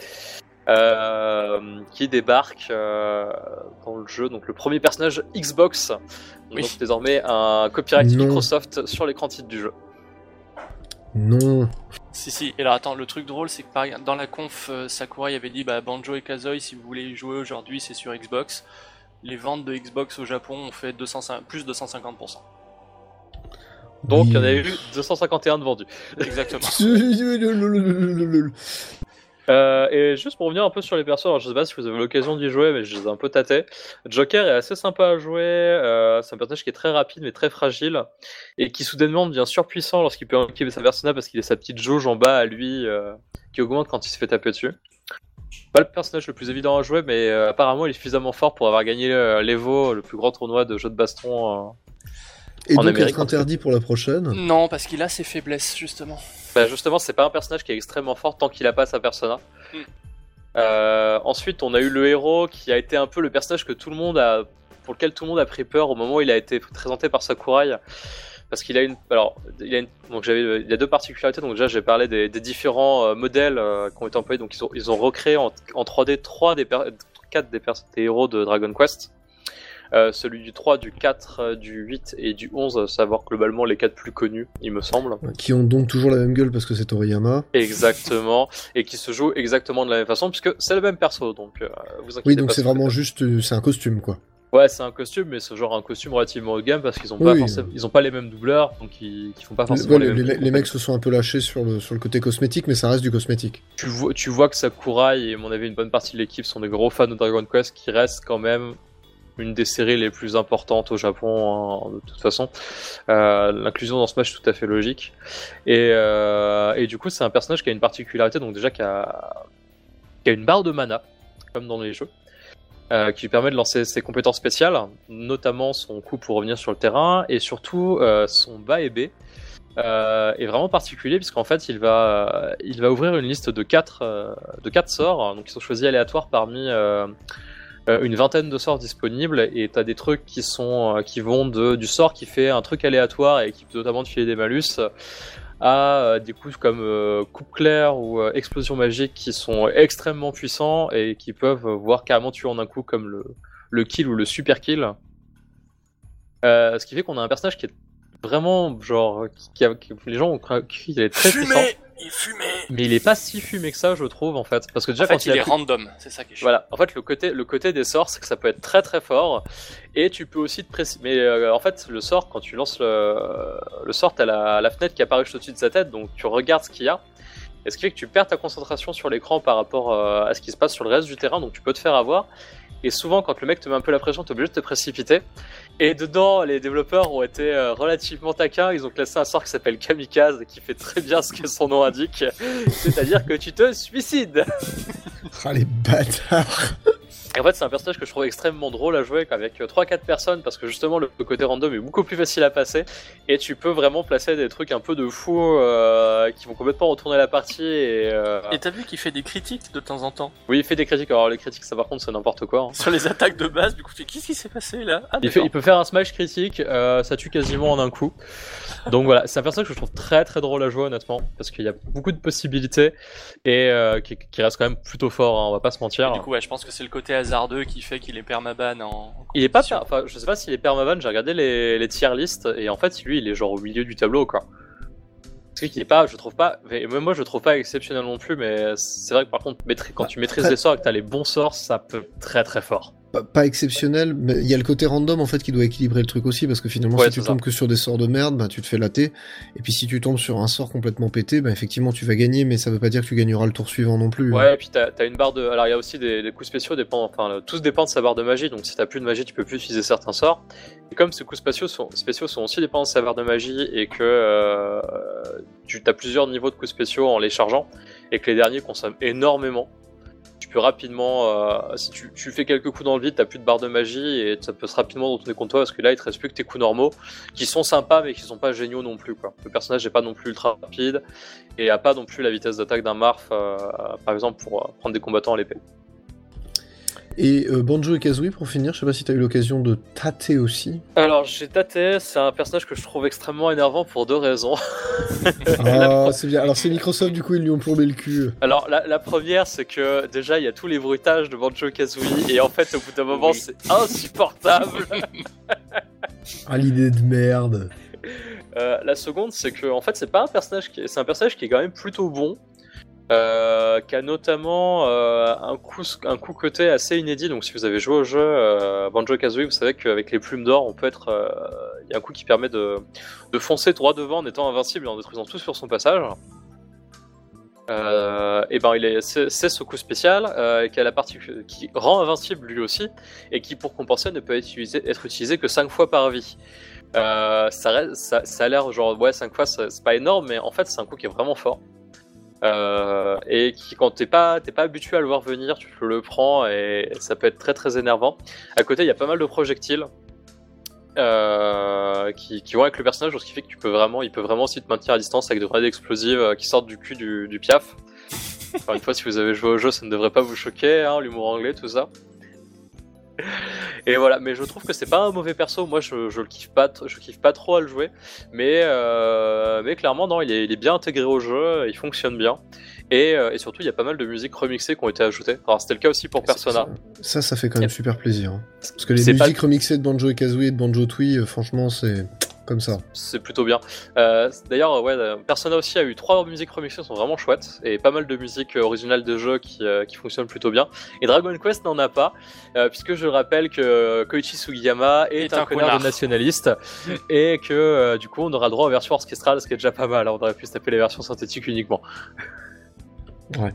qui débarque dans le jeu, donc le premier personnage Xbox, donc désormais un copyright Microsoft sur l'écran titre du jeu. Non. Si. Et alors attends, le truc drôle, c'est que pareil, dans la conf, Sakurai avait dit Banjo et Kazooie, si vous voulez y jouer aujourd'hui, c'est sur Xbox. Les ventes de Xbox au Japon ont fait plus de 250%. Donc il y en a eu 251 de vendus. Exactement. Et juste pour revenir un peu sur les persos, alors je sais pas si vous avez l'occasion d'y jouer, mais je les ai un peu tâtés. Joker est assez sympa à jouer, c'est un personnage qui est très rapide mais très fragile, et qui soudainement devient surpuissant lorsqu'il peut invoquer sa persona, parce qu'il a sa petite jauge en bas à lui qui augmente quand il se fait taper dessus. Pas le personnage le plus évident à jouer, mais apparemment il est suffisamment fort pour avoir gagné l'Evo, le plus grand tournoi de jeux de baston et en donc Amérique. Être interdit pour la prochaine? Non, parce qu'il a ses faiblesses, justement. Justement, c'est pas un personnage qui est extrêmement fort tant qu'il a pas sa persona. Ensuite, on a eu le héros qui a été un peu le personnage pour lequel tout le monde a pris peur au moment où il a été présenté par Sakurai, parce qu'il a il y a 2 particularités. Donc déjà, j'ai parlé des différents modèles qui ont été employés. Donc ils ont recréé en 3D 4 des héros de Dragon Quest. Celui du 3, du 4, du 8 et du 11, savoir globalement les 4 plus connus, il me semble. Qui ont donc toujours la même gueule parce que c'est Toriyama. Exactement, et qui se jouent exactement de la même façon, puisque c'est le même perso, donc vous inquiétez pas. Oui, donc c'est vraiment juste, c'est un costume, quoi. Ouais, c'est un costume, mais c'est genre un costume relativement haut de gamme, parce qu'ils ont pas les mêmes doubleurs, donc ils font pas forcément les mecs se sont un peu lâchés sur le côté cosmétique, mais ça reste du cosmétique. Tu vois que Sakurai et, à mon avis, une bonne partie de l'équipe sont des gros fans de Dragon Quest, qui restent quand même une des séries les plus importantes au Japon, hein, de toute façon. L'inclusion dans Smash est tout à fait logique. Et du coup, c'est un personnage qui a une particularité, donc déjà qui a une barre de mana, comme dans les jeux, qui lui permet de lancer ses compétences spéciales, notamment son coup pour revenir sur le terrain, et surtout son bas et B est vraiment particulier, puisqu'en fait il va ouvrir une liste de 4 sorts, donc ils sont choisis aléatoires parmi une vingtaine de sorts disponibles, et t'as des trucs qui vont du sort qui fait un truc aléatoire et qui peut notamment te filer des malus, à des coups comme coupe claire ou explosion magique qui sont extrêmement puissants et qui peuvent voir carrément tuer en un coup, comme le kill ou le super kill. Ce qui fait qu'on a un personnage qui est vraiment genre les gens ont cru qu'il est très puissant. Il est fumé. Mais il est pas si fumé que ça, je trouve, en fait, parce que déjà quand il est random, c'est ça qui est chiant. Voilà, en fait le côté des sorts, c'est que ça peut être très très fort, et tu peux aussi te préciser. Mais en fait, le sort, quand tu lances le sort, t'as la fenêtre qui apparaît juste au-dessus de sa tête, donc tu regardes ce qu'il y a, Et ce qui fait que tu perds ta concentration sur l'écran par rapport à ce qui se passe sur le reste du terrain, donc tu peux te faire avoir. Et souvent, quand le mec te met un peu la pression, t'es obligé de te précipiter. Et dedans, les développeurs ont été relativement taquins. Ils ont classé un sort qui s'appelle Kamikaze, qui fait très bien ce que son nom indique. C'est-à-dire que tu te suicides. Ah, les bâtards. Et en fait, c'est un personnage que je trouve extrêmement drôle à jouer avec 3-4 personnes, parce que justement, le côté random est beaucoup plus facile à passer. Et tu peux vraiment placer des trucs un peu de fou qui vont complètement retourner la partie. Et t'as vu qu'il fait des critiques de temps en temps? Oui, il fait des critiques. Alors, les critiques, ça par contre, c'est n'importe quoi. Hein. Sur les attaques de base, du coup, tu fais qu'est-ce qui s'est passé là? Il peut faire un smash critique, ça tue quasiment en un coup. Donc voilà, c'est un personnage que je trouve très très drôle à jouer, honnêtement, parce qu'il y a beaucoup de possibilités et qui reste quand même plutôt fort, hein, on va pas se mentir. Et du coup, ouais, je pense que c'est le côté hasardeux qui fait qu'il est permaban en il est pas enfin, je sais pas s'il est permaban, j'ai regardé les tier lists et en fait, lui, il est genre au milieu du tableau, quoi. Parce qu'il est pas, je trouve pas, même moi je le trouve pas exceptionnel non plus, mais c'est vrai que par contre, quand tu maîtrises les sorts et que t'as les bons sorts, ça peut être très très fort. Pas exceptionnel, mais il y a le côté random en fait qui doit équilibrer le truc aussi, parce que finalement si tu tombes que sur des sorts de merde, bah tu te fais latter, et puis si tu tombes sur un sort complètement pété, bah effectivement tu vas gagner, mais ça veut pas dire que tu gagneras le tour suivant non plus. Ouais, et puis t'as une barre de... Alors il y a aussi des coups spéciaux, tous dépendent de sa barre de magie, donc si t'as plus de magie tu peux plus utiliser certains sorts, et comme ces coups spéciaux sont aussi dépendants de sa barre de magie, et que tu as plusieurs niveaux de coups spéciaux en les chargeant, et que les derniers consomment énormément, tu peux rapidement, si tu fais quelques coups dans le vide, t'as plus de barre de magie et ça peut se rapidement retourner contre toi parce que là il te reste plus que tes coups normaux qui sont sympas mais qui sont pas géniaux non plus, quoi. Le personnage n'est pas non plus ultra rapide et a pas non plus la vitesse d'attaque d'un Marth par exemple pour prendre des combattants à l'épée. Et Banjo et Kazooie pour finir, je sais pas si t'as eu l'occasion de tâter aussi. Alors j'ai tâté, c'est un personnage que je trouve extrêmement énervant pour deux raisons. Ah, c'est bien. Alors c'est Microsoft, du coup ils lui ont plombé le cul. Alors la première, c'est que déjà il y a tous les bruitages de Banjo et Kazooie et en fait au bout d'un moment c'est insupportable. Ah, l'idée de merde. La seconde, c'est que en fait c'est un personnage qui est quand même plutôt bon. Qui a notamment un coup côté assez inédit. Donc si vous avez joué au jeu Banjo-Kazooie, vous savez qu'avec les plumes d'or, on peut être. Il y a un coup qui permet de foncer droit devant en étant invincible et en détruisant tout sur son passage. Et ben c'est ce coup spécial qui a la partie qui rend invincible lui aussi et qui pour compenser ne peut être utilisé que 5 fois par vie. Ça a l'air genre ouais 5 fois c'est pas énorme, mais en fait c'est un coup qui est vraiment fort. Et qui quand t'es pas habitué à le voir venir, tu le prends et ça peut être très très énervant. À côté il y a pas mal de projectiles qui vont avec le personnage, ce qui fait que il peut vraiment aussi te maintenir à distance avec de grenades explosives qui sortent du cul du piaf. Encore une fois, si vous avez joué au jeu, ça ne devrait pas vous choquer, hein, l'humour anglais, tout ça. Et voilà, mais je trouve que c'est pas un mauvais perso. Moi, je le kiffe pas trop à le jouer, mais clairement, non, il est bien intégré au jeu, il fonctionne bien, et surtout, il y a pas mal de musiques remixées qui ont été ajoutées. Alors, c'était le cas aussi pour Persona. Ça fait quand même super plaisir. Hein. Parce que les musiques remixées de Banjo et Kazooie et de Banjo-Tooie, franchement, c'est comme ça. C'est plutôt bien. D'ailleurs, ouais, Persona aussi a eu 3 musiques remixées, sont vraiment chouettes, et pas mal de musiques originales de jeux qui fonctionnent plutôt bien. Et Dragon Quest n'en a pas, puisque je rappelle que Koichi Sugiyama est un connard de nationaliste, et que du coup on aura droit aux versions orchestrales, ce qui est déjà pas mal. On aurait pu se taper les versions synthétiques uniquement. Ouais.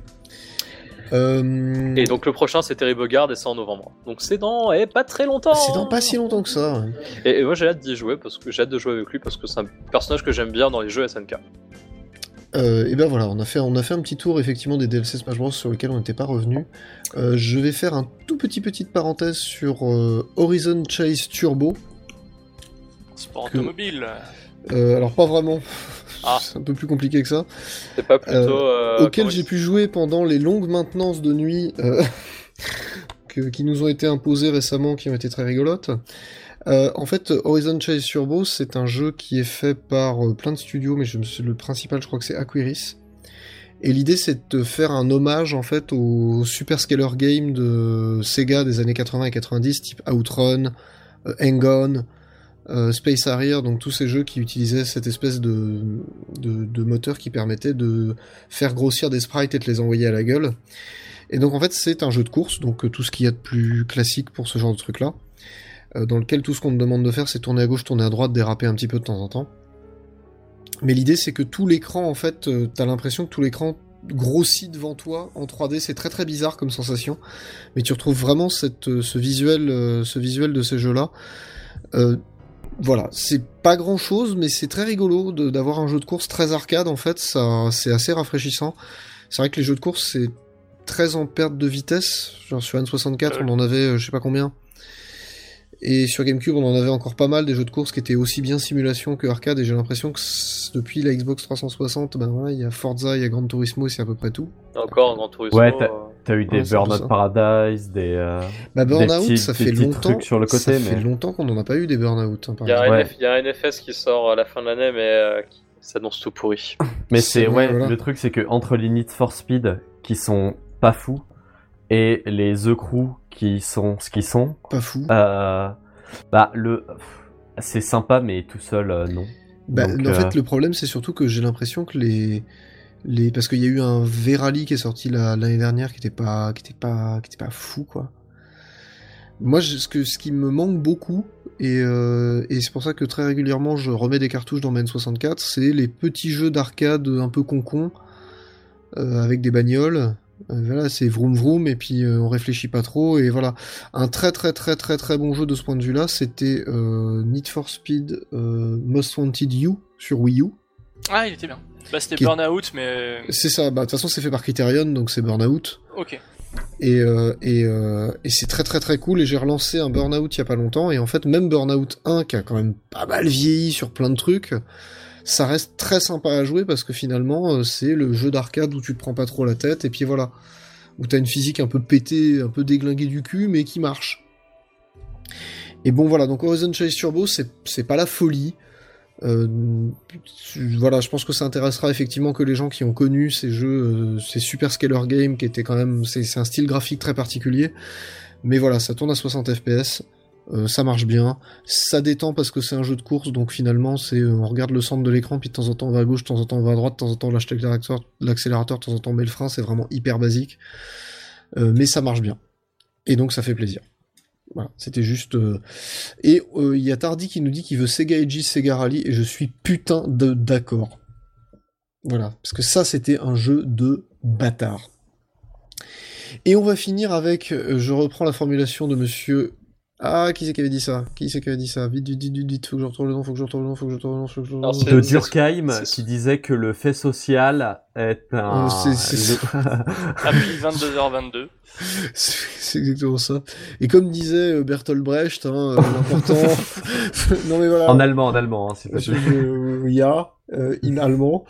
Et donc le prochain c'est Terry Bogard et c'est en novembre. Donc c'est dans pas très longtemps. C'est dans pas si longtemps que ça. Ouais. Et moi j'ai hâte d'y jouer parce que j'ai hâte de jouer avec lui parce que c'est un personnage que j'aime bien dans les jeux SNK. Et ben voilà, on a fait un petit tour effectivement des DLC Smash Bros sur lesquels on n'était pas revenu. Je vais faire un tout petite parenthèse sur Horizon Chase Turbo. Sport automobile. Alors pas vraiment. Ah. C'est un peu plus compliqué que ça. C'est pas plutôt auquel j'ai pu jouer pendant les longues maintenances de nuit qui nous ont été imposées récemment, qui ont été très rigolotes. En fait, Horizon Chase Turbo, c'est un jeu qui est fait par plein de studios, mais le principal, je crois que c'est Aquiris. Et l'idée, c'est de faire un hommage, en fait, au super scaler game de Sega des années 80 et 90, type Outrun, Hang-On, Space Harrier, donc tous ces jeux qui utilisaient cette espèce de moteur qui permettait de faire grossir des sprites et de les envoyer à la gueule. Et donc, en fait, c'est un jeu de course, donc tout ce qu'il y a de plus classique pour ce genre de truc-là. Dans lequel tout ce qu'on te demande de faire, c'est tourner à gauche, tourner à droite, déraper un petit peu de temps en temps. Mais l'idée, c'est que tout l'écran, en fait, t'as l'impression que tout l'écran grossit devant toi en 3D. C'est très très bizarre comme sensation, mais tu retrouves vraiment ce visuel de ces jeux-là. Voilà, c'est pas grand chose, mais c'est très rigolo d'avoir un jeu de course très arcade en fait, ça c'est assez rafraîchissant. C'est vrai que les jeux de course c'est très en perte de vitesse, genre sur N64 on en avait je sais pas combien, et sur GameCube on en avait encore pas mal des jeux de course qui étaient aussi bien simulation que arcade, et j'ai l'impression que depuis la Xbox 360, ben voilà, il y a Forza, il y a Gran Turismo et c'est à peu près tout. Encore un Gran Turismo. Ouais, t'as eu des Ouais, c'est un peu Burnout ça. Paradise, des Burnout, ça fait des petits longtemps, trucs sur le côté, ça fait mais longtemps qu'on en a pas eu des Burnout, hein, par Il y a exemple. un, Ouais. il y a un NFS qui sort à la fin de l'année, mais qui s'annonce tout pourri. mais C'est c'est vrai, ouais, voilà. le truc c'est que entre les Need for Speed qui sont pas fous et les The Crew qui sont ce qu'ils sont, Pas fou. c'est sympa mais tout seul non. Donc, En fait, le problème, c'est surtout que j'ai l'impression que parce qu'il y a eu un V-Rally qui est sorti l'année dernière qui était pas fou, quoi. Moi, ce qui me manque beaucoup, et c'est pour ça que très régulièrement je remets des cartouches dans ma N64, c'est les petits jeux d'arcade un peu con avec des bagnoles. Voilà, c'est vroom vroom, et puis on réfléchit pas trop, et voilà. Un très très très très très bon jeu de ce point de vue-là, c'était Need for Speed Most Wanted You sur Wii U. Ah, il était bien. Bah, c'était Qui est- Burnout, mais. C'est ça, bah de toute façon c'est fait par Criterion, donc c'est Burnout. Ok. Et c'est très très très cool, et j'ai relancé un Burnout il y a pas longtemps, et en fait même Burnout 1 qui a quand même pas mal vieilli sur plein de trucs, ça reste très sympa à jouer parce que finalement c'est le jeu d'arcade où tu te prends pas trop la tête, et puis voilà, où t'as une physique un peu pétée, un peu déglinguée du cul, mais qui marche. Et bon voilà, donc Horizon Chase Turbo c'est pas la folie. Voilà, je pense que ça intéressera effectivement que les gens qui ont connu ces jeux, ces Super Scalar Games qui étaient quand même, c'est un style graphique très particulier, mais voilà, ça tourne à 60 FPS, ça marche bien, ça détend parce que c'est un jeu de course, donc finalement c'est on regarde le centre de l'écran, puis de temps en temps on va à gauche, de temps en temps on va à droite, de temps en temps on lâche l'accélérateur, de temps en temps on met le frein, c'est vraiment hyper basique, mais ça marche bien, et donc ça fait plaisir. Voilà, c'était juste. Et il y a Tardy qui nous dit qu'il veut Sega Aegis, Sega Rally, et je suis putain d'accord. Voilà, parce que ça c'était un jeu de bâtard. Et on va finir avec, je reprends la formulation de monsieur. Ah, qui c'est qui avait dit ça? Vite, faut que je retrouve le nom, Alors, de c'est- Durkheim c'est- qui disait que le fait social est un Après 22h22. C'est exactement ça. Et comme disait Bertolt Brecht, hein, l'important. Non mais voilà. en allemand hein, s'il te plaît. Ja, in allemand.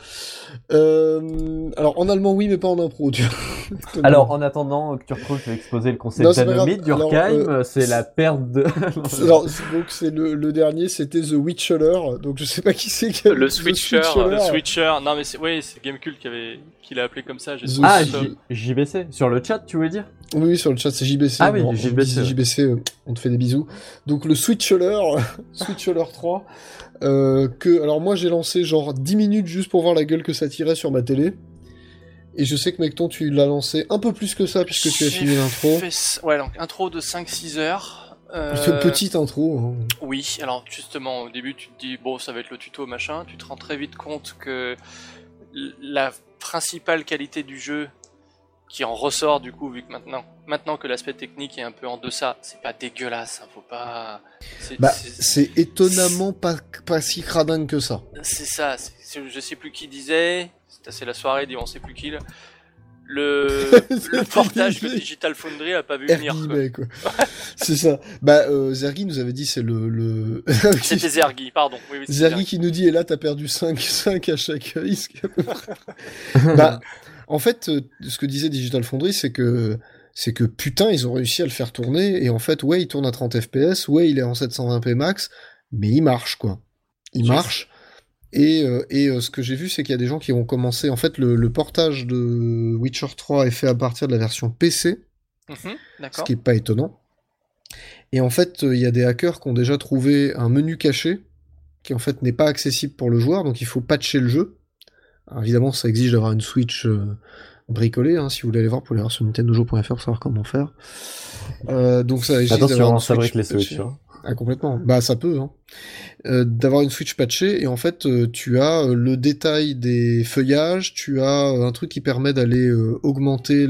Alors en allemand oui, mais pas en impro. Tu vois. Alors, en attendant que tu retrouves, je vais exposer le concept Non, c'est pas d'anomie de grave. Durkheim. Alors, c'est la perte de. Alors donc c'est le dernier, c'était The Witcheller. Donc je sais pas qui c'est qui a Le The Switcher, Le Switcher. Non, mais c'est Gamecult qui l'a appelé comme ça. j'ai The- trouvé Ah, ça. JBC. Sur le chat, tu veux dire? Oui, sur le chat, c'est JBC. Ah oui, Non, JBC, ouais. JBC, on te fait des bisous. Donc le Switcheller, Switcheller 3, alors moi j'ai lancé genre 10 minutes juste pour voir la gueule que ça tirait sur ma télé. Et je sais que Mecton, tu l'as lancé un peu plus que ça puisque tu as J'ai fini l'intro. Ouais, donc intro de 5-6 heures. Une petite intro. Hein. Oui, alors justement, au début, tu te dis, bon, ça va être le tuto, machin. Tu te rends très vite compte que la principale qualité du jeu, qui en ressort du coup, vu que maintenant que l'aspect technique est un peu en deçà, c'est pas dégueulasse, hein, faut pas. C'est étonnamment pas si cradingue que ça. C'est ça, je sais plus qui disait, c'est la soirée, dit on sait plus qui là. Le portage que Digital Foundry a pas vu venir. Erguy, quoi. C'est ça. Zergi nous avait dit c'est le... C'était Zergi, pardon. Oui, c'est Zergi qui nous dit, et là t'as perdu 5 à chaque œil, ce qui est à peu près... En fait, ce que disait Digital Foundry, c'est que putain, ils ont réussi à le faire tourner, et en fait, ouais, il tourne à 30 FPS, ouais, il est en 720p max, mais il marche, quoi. Il marche. Et ce que j'ai vu, c'est qu'il y a des gens qui ont commencé, en fait, le portage de Witcher 3 est fait à partir de la version PC, ce qui est pas étonnant. Et en fait, il y a des hackers qui ont déjà trouvé un menu caché, qui en fait n'est pas accessible pour le joueur, donc il faut patcher le jeu. Alors, évidemment, ça exige d'avoir une Switch bricolée, hein, si vous voulez aller voir, pour aller voir sur nintendojo.fr pour savoir comment faire. Donc ça exige Attention, d'avoir on une fabrique Switch les Switch. patchée. Hein. Ah, complètement. Bah, ça peut, hein. D'avoir une Switch patchée, et en fait, tu as le détail des feuillages, tu as un truc qui permet d'aller augmenter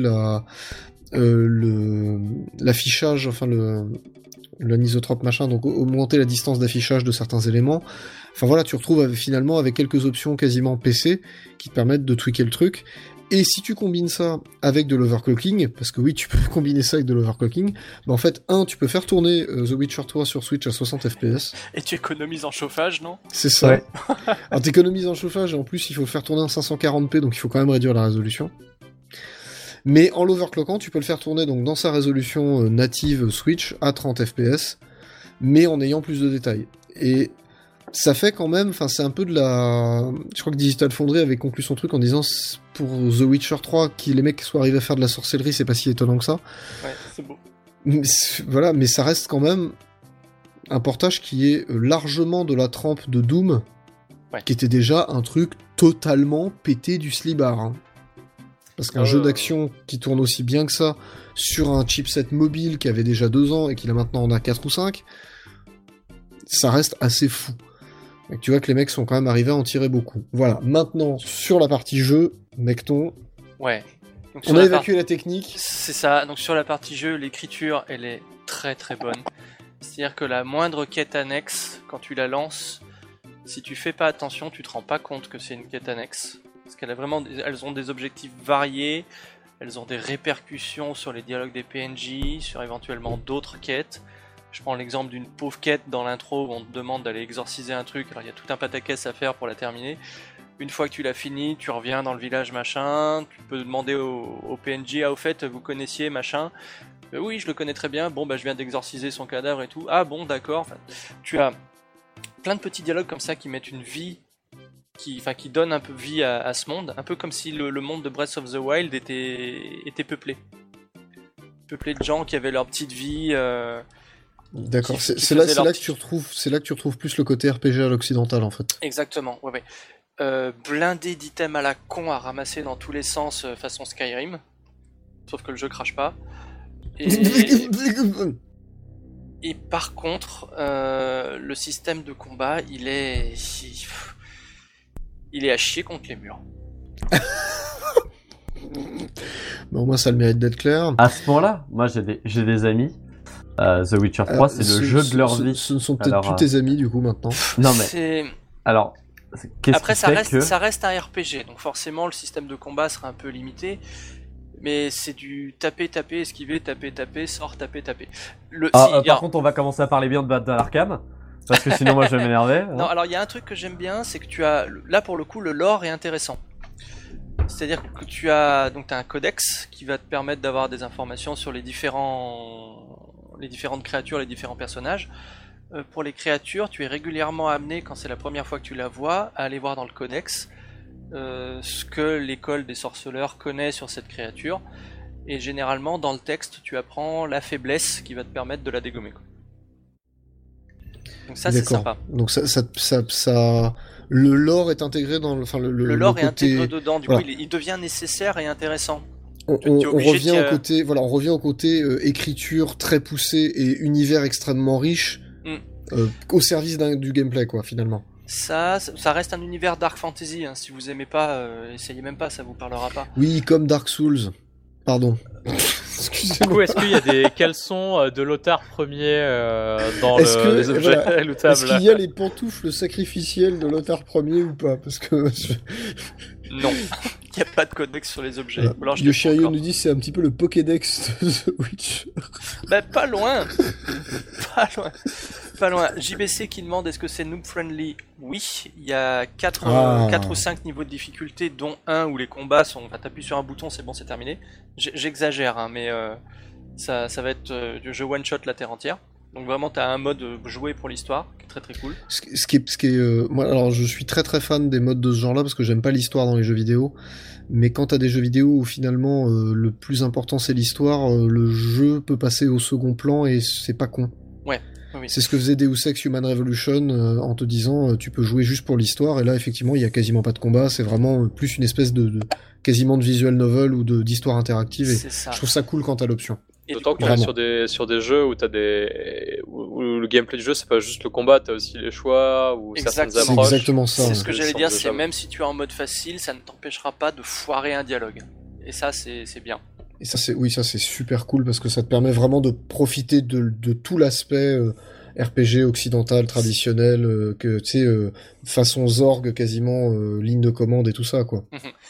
l'affichage, enfin l'anisotrope machin, donc augmenter la distance d'affichage de certains éléments. Enfin voilà, tu retrouves finalement avec quelques options quasiment PC qui te permettent de tweaker le truc. Et si tu combines ça avec de l'overclocking, parce que oui, tu peux combiner ça avec de l'overclocking, bah en fait, tu peux faire tourner The Witcher 3 sur Switch à 60 FPS. Et tu économises en chauffage, non? C'est ça. Ouais. Alors t'économises en chauffage, et en plus, il faut le faire tourner en 540p, donc il faut quand même réduire la résolution. Mais en l'overclockant, tu peux le faire tourner donc dans sa résolution native Switch à 30 FPS, mais en ayant plus de détails. Et ça fait quand même, enfin c'est un peu de la... Je crois que Digital Foundry avait conclu son truc en disant pour The Witcher 3, que les mecs soient arrivés à faire de la sorcellerie, c'est pas si étonnant que ça. Ouais, c'est beau. Voilà, mais ça reste quand même un portage qui est largement de la trempe de Doom, qui était déjà un truc totalement pété du slibard. Hein. Parce qu'un jeu d'action qui tourne aussi bien que ça sur un chipset mobile qui avait déjà 2 ans et qui là maintenant en a 4 ou 5, ça reste assez fou. Donc tu vois que les mecs sont quand même arrivés à en tirer beaucoup. Voilà, maintenant sur la partie jeu, Mecton. Ouais. Donc, on a évacué la technique. C'est ça, donc sur la partie jeu, l'écriture elle est très très bonne. C'est-à-dire que la moindre quête annexe, quand tu la lances, si tu fais pas attention, tu te rends pas compte que c'est une quête annexe. Parce elles ont des objectifs variés, elles ont des répercussions sur les dialogues des PNJ, sur éventuellement d'autres quêtes. Je prends l'exemple d'une pauvre quête dans l'intro où on te demande d'aller exorciser un truc, alors il y a tout un pataquès à faire pour la terminer. Une fois que tu l'as fini, tu reviens dans le village machin, tu peux demander au PNJ, au fait, vous connaissiez machin? Oui, je le connais très bien, bon bah je viens d'exorciser son cadavre et tout. Ah bon, d'accord. Enfin, tu as plein de petits dialogues comme ça qui mettent une vie, qui donnent un peu vie à ce monde, un peu comme si le monde de Breath of the Wild était peuplé de gens qui avaient leur petite vie. D'accord, c'est là que tu retrouves plus le côté RPG à l'occidental en fait. Exactement, ouais. Blindé d'items à la con à ramasser dans tous les sens façon Skyrim, sauf que le jeu crache pas. Et par contre, le système de combat, il est à chier contre les murs. Bon, au moins ça a le mérite d'être clair. À ce moment-là, moi j'ai des amis. The Witcher 3, c'est le jeu de leur vie. Ce ne sont peut-être plus tes amis du coup maintenant. Non mais. Alors. Après, ça reste un RPG, donc forcément le système de combat sera un peu limité. Mais c'est du taper, esquiver, taper, sort, taper. Par contre, on va commencer à parler bien de Battle Arkham, parce que sinon moi je vais m'énerver. Hein. Non, alors il y a un truc que j'aime bien, c'est que tu as, là pour le coup, le lore est intéressant. C'est-à-dire que tu as un codex qui va te permettre d'avoir des informations sur les différentes créatures, les différents personnages. Pour les créatures, tu es régulièrement amené, quand c'est la première fois que tu la vois, à aller voir dans le codex ce que l'école des sorceleurs connaît sur cette créature. Et généralement, dans le texte, tu apprends la faiblesse qui va te permettre de la dégommer. Donc ça, c'est sympa. Donc ça... Le lore est intégré dans le... Le lore côté... est intégré dedans, du coup il devient nécessaire et intéressant. On revient au côté écriture très poussée et univers extrêmement riche au service du gameplay, quoi, finalement. Ça reste un univers Dark Fantasy, hein. Si vous aimez pas, essayez même pas, ça vous parlera pas. Oui, comme Dark Souls. Pardon. Du coup, est-ce qu'il y a des caleçons de Lothar Ier dans les objets lootables? Est-ce qu'il y a les pantoufles sacrificielles de Lothar Ier ou pas? Parce que... Non, il n'y a pas de codex sur les objets. Voilà. Yoshio nous dit c'est un petit peu le Pokédex de The Witcher. Bah pas loin. JBC qui demande est-ce que c'est noob friendly? Oui, il y a 4 ou 5 niveaux de difficulté, dont un où les combats sont... Enfin, t'appuies sur un bouton, c'est bon, c'est terminé. J'exagère, hein, mais ça va être du jeu one-shot la terre entière. Donc vraiment, t'as un mode joué pour l'histoire, qui est très très cool. Ce qui est moi, alors je suis très très fan des modes de ce genre-là, parce que j'aime pas l'histoire dans les jeux vidéo. Mais quand t'as des jeux vidéo où finalement le plus important c'est l'histoire, le jeu peut passer au second plan et c'est pas con. Ouais. Oui. C'est ce que faisait Deus Ex Human Revolution en te disant tu peux jouer juste pour l'histoire, et là effectivement il y a quasiment pas de combat, c'est vraiment plus une espèce de quasiment de visual novel ou d'histoire interactive, et je trouve ça cool quand t'as l'option. Et D'autant du coup, qu'on est Vraiment. sur des jeux où où le gameplay du jeu, c'est pas juste le combat, t'as aussi les choix ou certaines Exactement. C'est approches. exactement ça. c'est Ouais. ce que j'allais sont dire, c'est envisageables. même si tu es en mode facile, ça ne t'empêchera pas de foirer un dialogue. Et ça, c'est bien. Et ça, oui, ça c'est super cool parce que ça te permet vraiment de profiter de tout l'aspect RPG occidental, traditionnel, que tu sais, façon Zorg quasiment, ligne de commande et tout ça, quoi.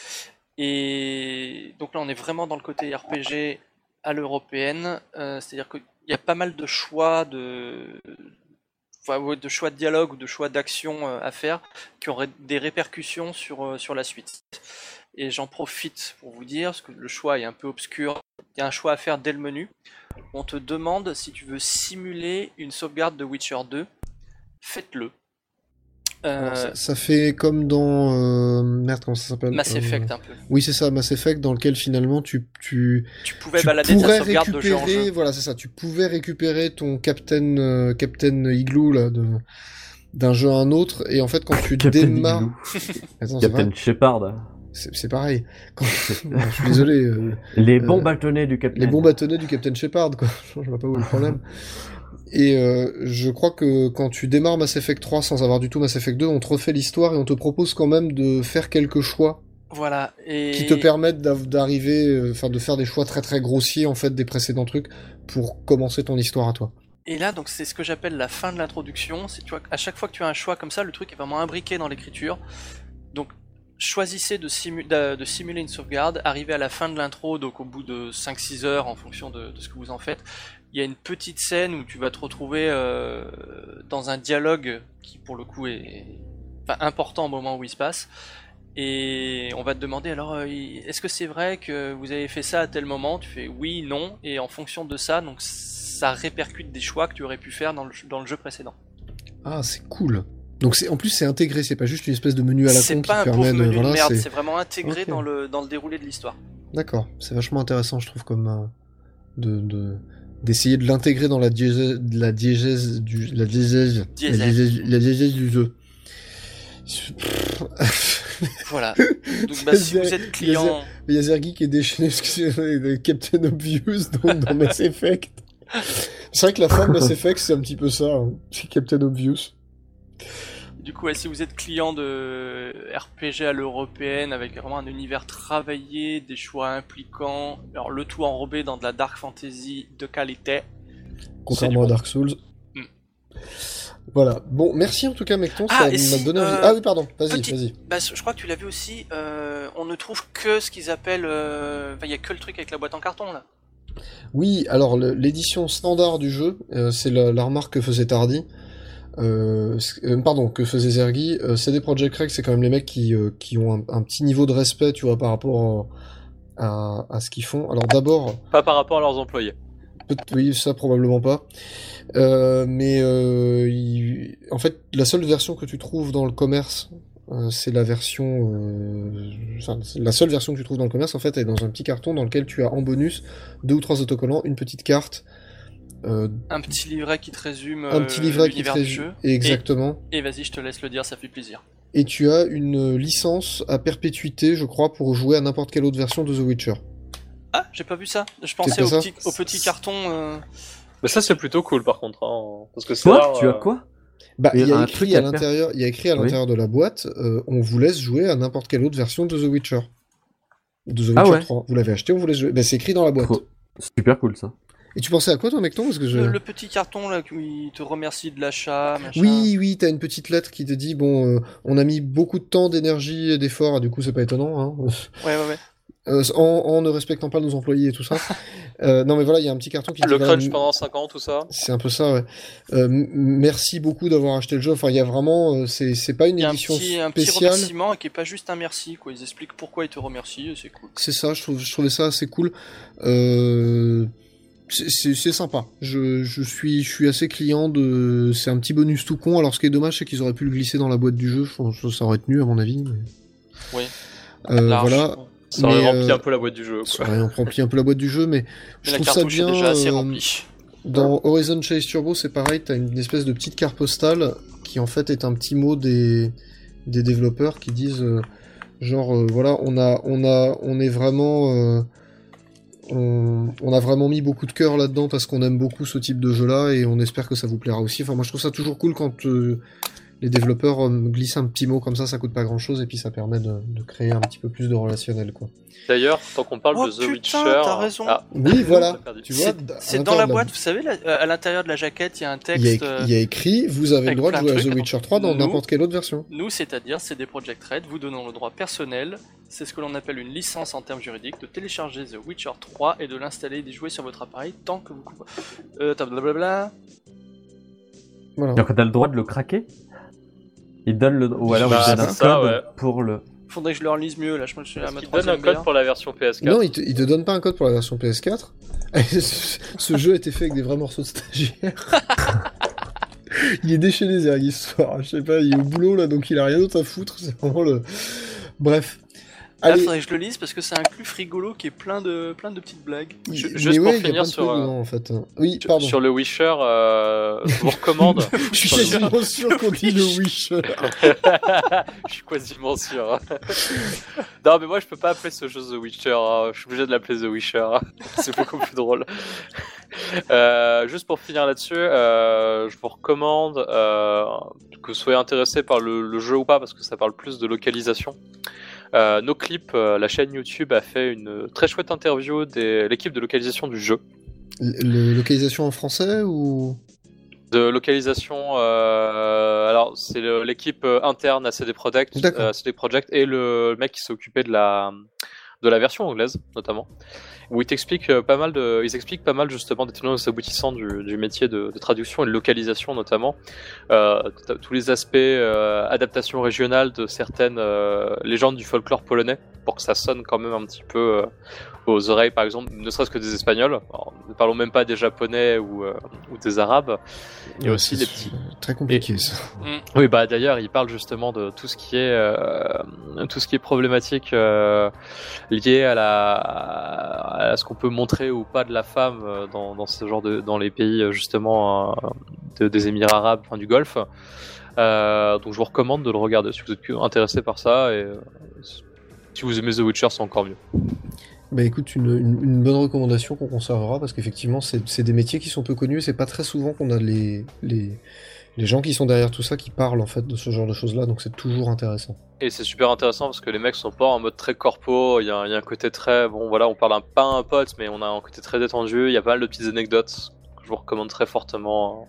Et donc là, on est vraiment dans le côté RPG à l'européenne, c'est-à-dire qu'il y a pas mal de choix enfin, ouais, de choix de dialogue ou de choix d'action à faire qui auraient des répercussions sur la suite. Et j'en profite pour vous dire, parce que le choix est un peu obscur, il y a un choix à faire dès le menu. On te demande si tu veux simuler une sauvegarde de Witcher 2, faites-le. Alors, ça fait comme dans... merde, comment ça s'appelle? Mass Effect un peu. Oui, c'est ça, Mass Effect, dans lequel finalement tu Tu pouvais tu balader ta pourrais sauvegarde de jeu en récupérer, jeu. voilà, c'est ça, tu pouvais récupérer ton Captain Igloo, là, d'un jeu à un autre, et en fait, quand tu Captain démarres... Igloo. Attends, c'est vrai? Captain Shepard. C'est pareil. Non, je suis désolé. Les bons bâtonnets du Captain. Les bons bâtonnets du Captain Shepard, quoi. Je vois pas où est le problème. Et je crois que quand tu démarres Mass Effect 3 sans avoir du tout Mass Effect 2, on te refait l'histoire et on te propose quand même de faire quelques choix Voilà. qui te Et permettent d'arriver, enfin de faire des choix très très grossiers en fait des précédents trucs pour commencer ton histoire à toi. Et là, donc, c'est ce que j'appelle la fin de l'introduction. C'est, tu vois, à chaque fois que tu as un choix comme ça, le truc est vraiment imbriqué dans l'écriture. Donc, choisissez de simuler une sauvegarde. Arrivez à la fin de l'intro, donc au bout de 5-6 heures, en fonction de ce que vous en faites. Il y a une petite scène où tu vas te retrouver dans un dialogue qui, pour le coup, est enfin, important au moment où il se passe. Et on va te demander alors, est-ce que c'est vrai que vous avez fait ça à tel moment? Tu fais oui, non, et en fonction de ça, donc ça répercute des choix que tu aurais pu faire dans le jeu précédent. Ah, c'est cool. Donc en plus c'est intégré, c'est pas juste une espèce de menu à la C'est con qui pas te un pauvre permet de menu de voilà, merde, c'est c'est vraiment intégré Ok. dans le déroulé de l'histoire. D'accord, c'est vachement intéressant je trouve comme d'essayer de l'intégrer dans la diégèse du jeu. Voilà. Donc bah, si vous êtes client, Il y a Zergi qui est déchaîné parce que c'est le Captain Obvious dans Mass Effect. C'est vrai que la fin de Mass Effect c'est un petit peu ça, hein. C'est Captain Obvious. du coup, si vous êtes client de RPG à l'européenne avec vraiment un univers travaillé, des choix impliquants, alors le tout enrobé dans de la dark fantasy de qualité. Contrairement à bon. Dark Souls. Mm. Voilà. Bon, merci en tout cas, Mecton, Ah, ça et m'a si, donné envie. Ah oui, pardon, vas-y, petite- vas-y. Bah, je crois que tu l'as vu aussi, on ne trouve que ce qu'ils appellent... il y a que le truc avec la boîte en carton, là. Oui, alors l'édition standard du jeu, c'est la remarque que faisait Tardy. Pardon, que faisait Zergi. CD Projekt Red, c'est quand même les mecs qui ont un petit niveau de respect, tu vois, par rapport à ce qu'ils font. Alors d'abord, Pas par rapport à leurs employés. oui, ça probablement pas. Mais en fait, la seule version que tu trouves dans le commerce, c'est la version, enfin, c'est la seule version que tu trouves dans le commerce en fait, est dans un petit carton dans lequel tu as en bonus 2 ou 3 autocollants, une petite carte, Un petit livret qui te résume un petit livret qui te l'univers du résume jeu. exactement, Et vas-y, je te laisse le dire, ça fait plaisir. et tu as une licence à perpétuité, je crois, pour jouer à n'importe quelle autre version de The Witcher. Ah, j'ai pas vu ça. Je pensais pas ça au petit carton. Mais ça, c'est plutôt cool par contre. Hein, parce que c'est Quoi? rare, Tu as quoi? Bah, Et il y a un écrit truc à à per- l'intérieur, il y a écrit à Oui. l'intérieur de la boîte, on vous laisse jouer à n'importe quelle autre version de The Witcher. De The Witcher Ah ouais. 3. Vous l'avez acheté, on vous laisse jouer. Bah, c'est écrit dans la boîte. Trop- Super cool ça. Et tu pensais à quoi, toi, Mecton? Parce que Le petit carton là où il te remercie de l'achat, machin. Oui, oui, t'as une petite lettre qui te dit, bon, on a mis beaucoup de temps, d'énergie et d'efforts, et du coup, c'est pas étonnant, hein. Ouais, ouais, ouais. En ne respectant pas nos employés et tout ça. Non, mais voilà, il y a un petit carton qui dit, Le voilà, crunch pendant 5 ans, tout ça. c'est un peu ça, ouais. Merci beaucoup d'avoir acheté le jeu. Enfin, il y a vraiment, c'est pas une Il y a édition un petit spéciale. remerciement qui est pas juste un merci, quoi. Ils expliquent pourquoi ils te remercient et c'est cool. C'est ça, je trouvais ça assez cool. C'est sympa. Je suis assez client de. C'est un petit bonus tout con. Alors, ce qui est dommage, c'est qu'ils auraient pu le glisser dans la boîte du jeu. Je pense que ça aurait tenu, à mon avis. Mais... Oui. Large. Voilà. Ça aurait Mais, rempli un peu la boîte du jeu. Ça Quoi. aurait rempli un peu la boîte du jeu, mais Mais je la trouve ça cartouche bien. est déjà assez remplie. Dans Horizon Chase Turbo, c'est pareil. T'as une espèce de petite carte postale qui, en fait, est un petit mot des développeurs qui disent. Genre, voilà, on est vraiment. on a vraiment mis beaucoup de cœur là-dedans parce qu'on aime beaucoup ce type de jeu-là et on espère que ça vous plaira aussi. Enfin, moi, je trouve ça toujours cool quand les développeurs glissent un petit mot comme ça coûte pas grand-chose et puis ça permet de créer un petit peu plus de relationnel, quoi. D'ailleurs, tant qu'on parle Oh de The putain, Witcher... t'as raison. Oui, voilà. Tu vois, C'est dans la boîte, vous savez, à l'intérieur de la jaquette, il y a un texte. Il y a écrit, vous avez le avec droit de plein de jouer à The trucs. Witcher 3 dans Nous- n'importe quelle autre version. Nous, c'est-à-dire CD Projekt Red, vous donnons le droit personnel, c'est ce que l'on appelle une licence en termes juridiques, de télécharger The Witcher 3 et de l'installer et d'y jouer sur votre appareil tant que vous... blablabla. Voilà. Donc t'as le droit de le craquer. Il donne le... Ou alors Bah, il donne un c'est ça, code ouais. pour le... Faudrait que je le relise mieux, là, je me suis à ma Il donne un troisième code bière. pour la version PS4. Non, il te donne pas un code pour la version PS4. Ce jeu a été fait avec des vrais morceaux de stagiaires. Il est déchaîné, Zerg, ce soir. Je sais pas, il est au boulot, là, donc il a rien d'autre à foutre. C'est vraiment le... Bref. Là, Allez. faudrait que je le lise parce que c'est un cluf rigolo qui est plein de petites blagues. Juste Mais pour ouais, il y a finir plein de sur, trucs dedans, en fait. Oui, pardon. Sur le Witcher, je vous recommande. Je suis quasiment sûr qu'on dit le Witcher. Je suis quasiment sûr. Non, mais moi je peux pas appeler ce jeu The Witcher. Hein. Je suis obligé de l'appeler The Witcher. C'est beaucoup plus drôle. Juste pour finir là-dessus, je vous recommande que vous soyez intéressé par le jeu ou pas, parce que ça parle plus de localisation. NoClip, la chaîne YouTube, a fait une très chouette interview de l'équipe de localisation du jeu. Localisation en français ou... De localisation, alors c'est l'équipe interne à CD Projekt, D'accord. et le mec qui s'est occupé de la version anglaise notamment, où ils expliquent pas mal justement des tenants et aboutissants du métier de traduction et de localisation notamment, tous les aspects adaptation régionale de certaines légendes du folklore polonais pour que ça sonne quand même un petit peu aux oreilles, par exemple, ne serait-ce que des Espagnols. Alors, ne parlons même pas des Japonais ou des Arabes. Et aussi des petits. Très compliqué, ça. Oui, bah d'ailleurs, il parle justement de tout ce qui est problématique liée à ce qu'on peut montrer ou pas de la femme dans ce genre dans les pays justement des Émirats arabes, enfin, du Golfe. Donc je vous recommande de le regarder si vous êtes intéressé par ça, et si vous aimez The Witcher, c'est encore mieux. Bah écoute, une bonne recommandation qu'on conservera, parce qu'effectivement c'est des métiers qui sont peu connus et c'est pas très souvent qu'on a les gens qui sont derrière tout ça qui parlent en fait de ce genre de choses là, donc c'est toujours intéressant. Et c'est super intéressant parce que les mecs sont pas en mode très corpo, il y a un côté très, bon voilà, on parle pas un pote, mais on a un côté très détendu, il y a pas mal de petites anecdotes que je vous recommande très fortement.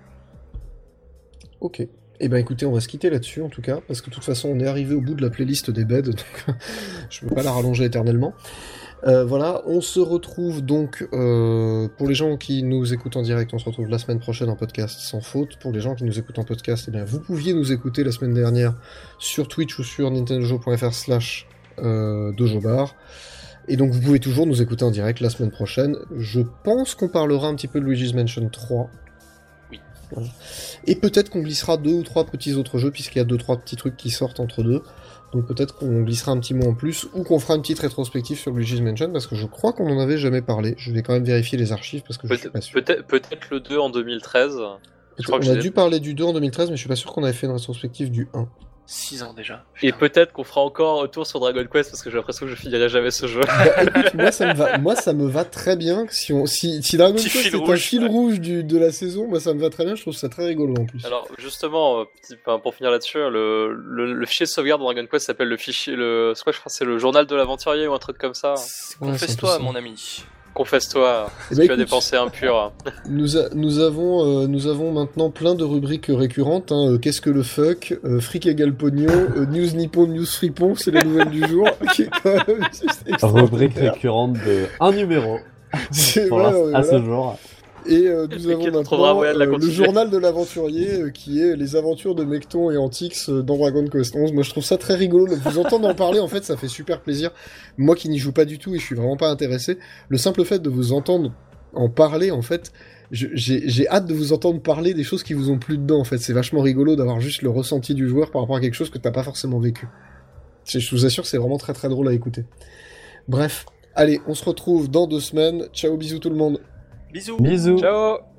Ok. Eh ben écoutez, on va se quitter là-dessus en tout cas, parce que de toute façon on est arrivé au bout de la playlist des beds, donc je peux pas la rallonger éternellement. Voilà, on se retrouve donc, pour les gens qui nous écoutent en direct, on se retrouve la semaine prochaine en podcast sans faute. Pour les gens qui nous écoutent en podcast, eh bien vous pouviez nous écouter la semaine dernière sur Twitch ou sur nintendojo.fr/dojobar. Et donc vous pouvez toujours nous écouter en direct la semaine prochaine. Je pense qu'on parlera un petit peu de Luigi's Mansion 3. Oui. Voilà. Et peut-être qu'on glissera 2 ou 3 petits autres jeux, puisqu'il y a 2-3 petits trucs qui sortent entre deux. Donc peut-être qu'on glissera un petit mot en plus, ou qu'on fera une petite rétrospective sur Luigi's Mansion, parce que je crois qu'on en avait jamais parlé. Je vais quand même vérifier les archives, parce que je suis pas sûr. Peut-être le 2 en 2013. On a dû parler du 2 en 2013, mais je suis pas sûr qu'on avait fait une rétrospective du 1. 6 ans déjà. Et peut-être qu'on fera encore un retour sur Dragon Quest, parce que j'ai l'impression que je finirai jamais ce jeu. Bah, écoute, moi ça me va très bien. Si Dragon Quest est un fil rouge de la saison, moi ça me va très bien, je trouve ça très rigolo en plus. Alors justement, pour finir là-dessus, le fichier de sauvegarde de Dragon Quest s'appelle le fichier, je crois que c'est le journal de l'aventurier ou un truc comme ça. Confesse-toi, mon ami. Confesse-toi, Eh si ben, tu as des pensées impures. Nous avons maintenant plein de rubriques récurrentes. Hein. Qu'est-ce que le fuck, fric égale pognon, news nippon, news fripon, c'est les nouvelles du jour. Qui est quand même rubrique récurrente de un numéro à ce jour. Et nous avons maintenant le journal de l'aventurier qui est les aventures de Mecton et Antix dans Dragon Quest 11. Moi je trouve ça très rigolo de vous entendre en parler, en fait ça fait super plaisir. Moi qui n'y joue pas du tout et je suis vraiment pas intéressé, le simple fait de vous entendre en parler, en fait, j'ai hâte de vous entendre parler des choses qui vous ont plu dedans, en fait. C'est vachement rigolo d'avoir juste le ressenti du joueur par rapport à quelque chose que t'as pas forcément vécu. Je vous assure que c'est vraiment très très drôle à écouter. Bref, allez, on se retrouve dans 2 semaines. Ciao, bisous tout le monde. Bisous. Bisous. Ciao.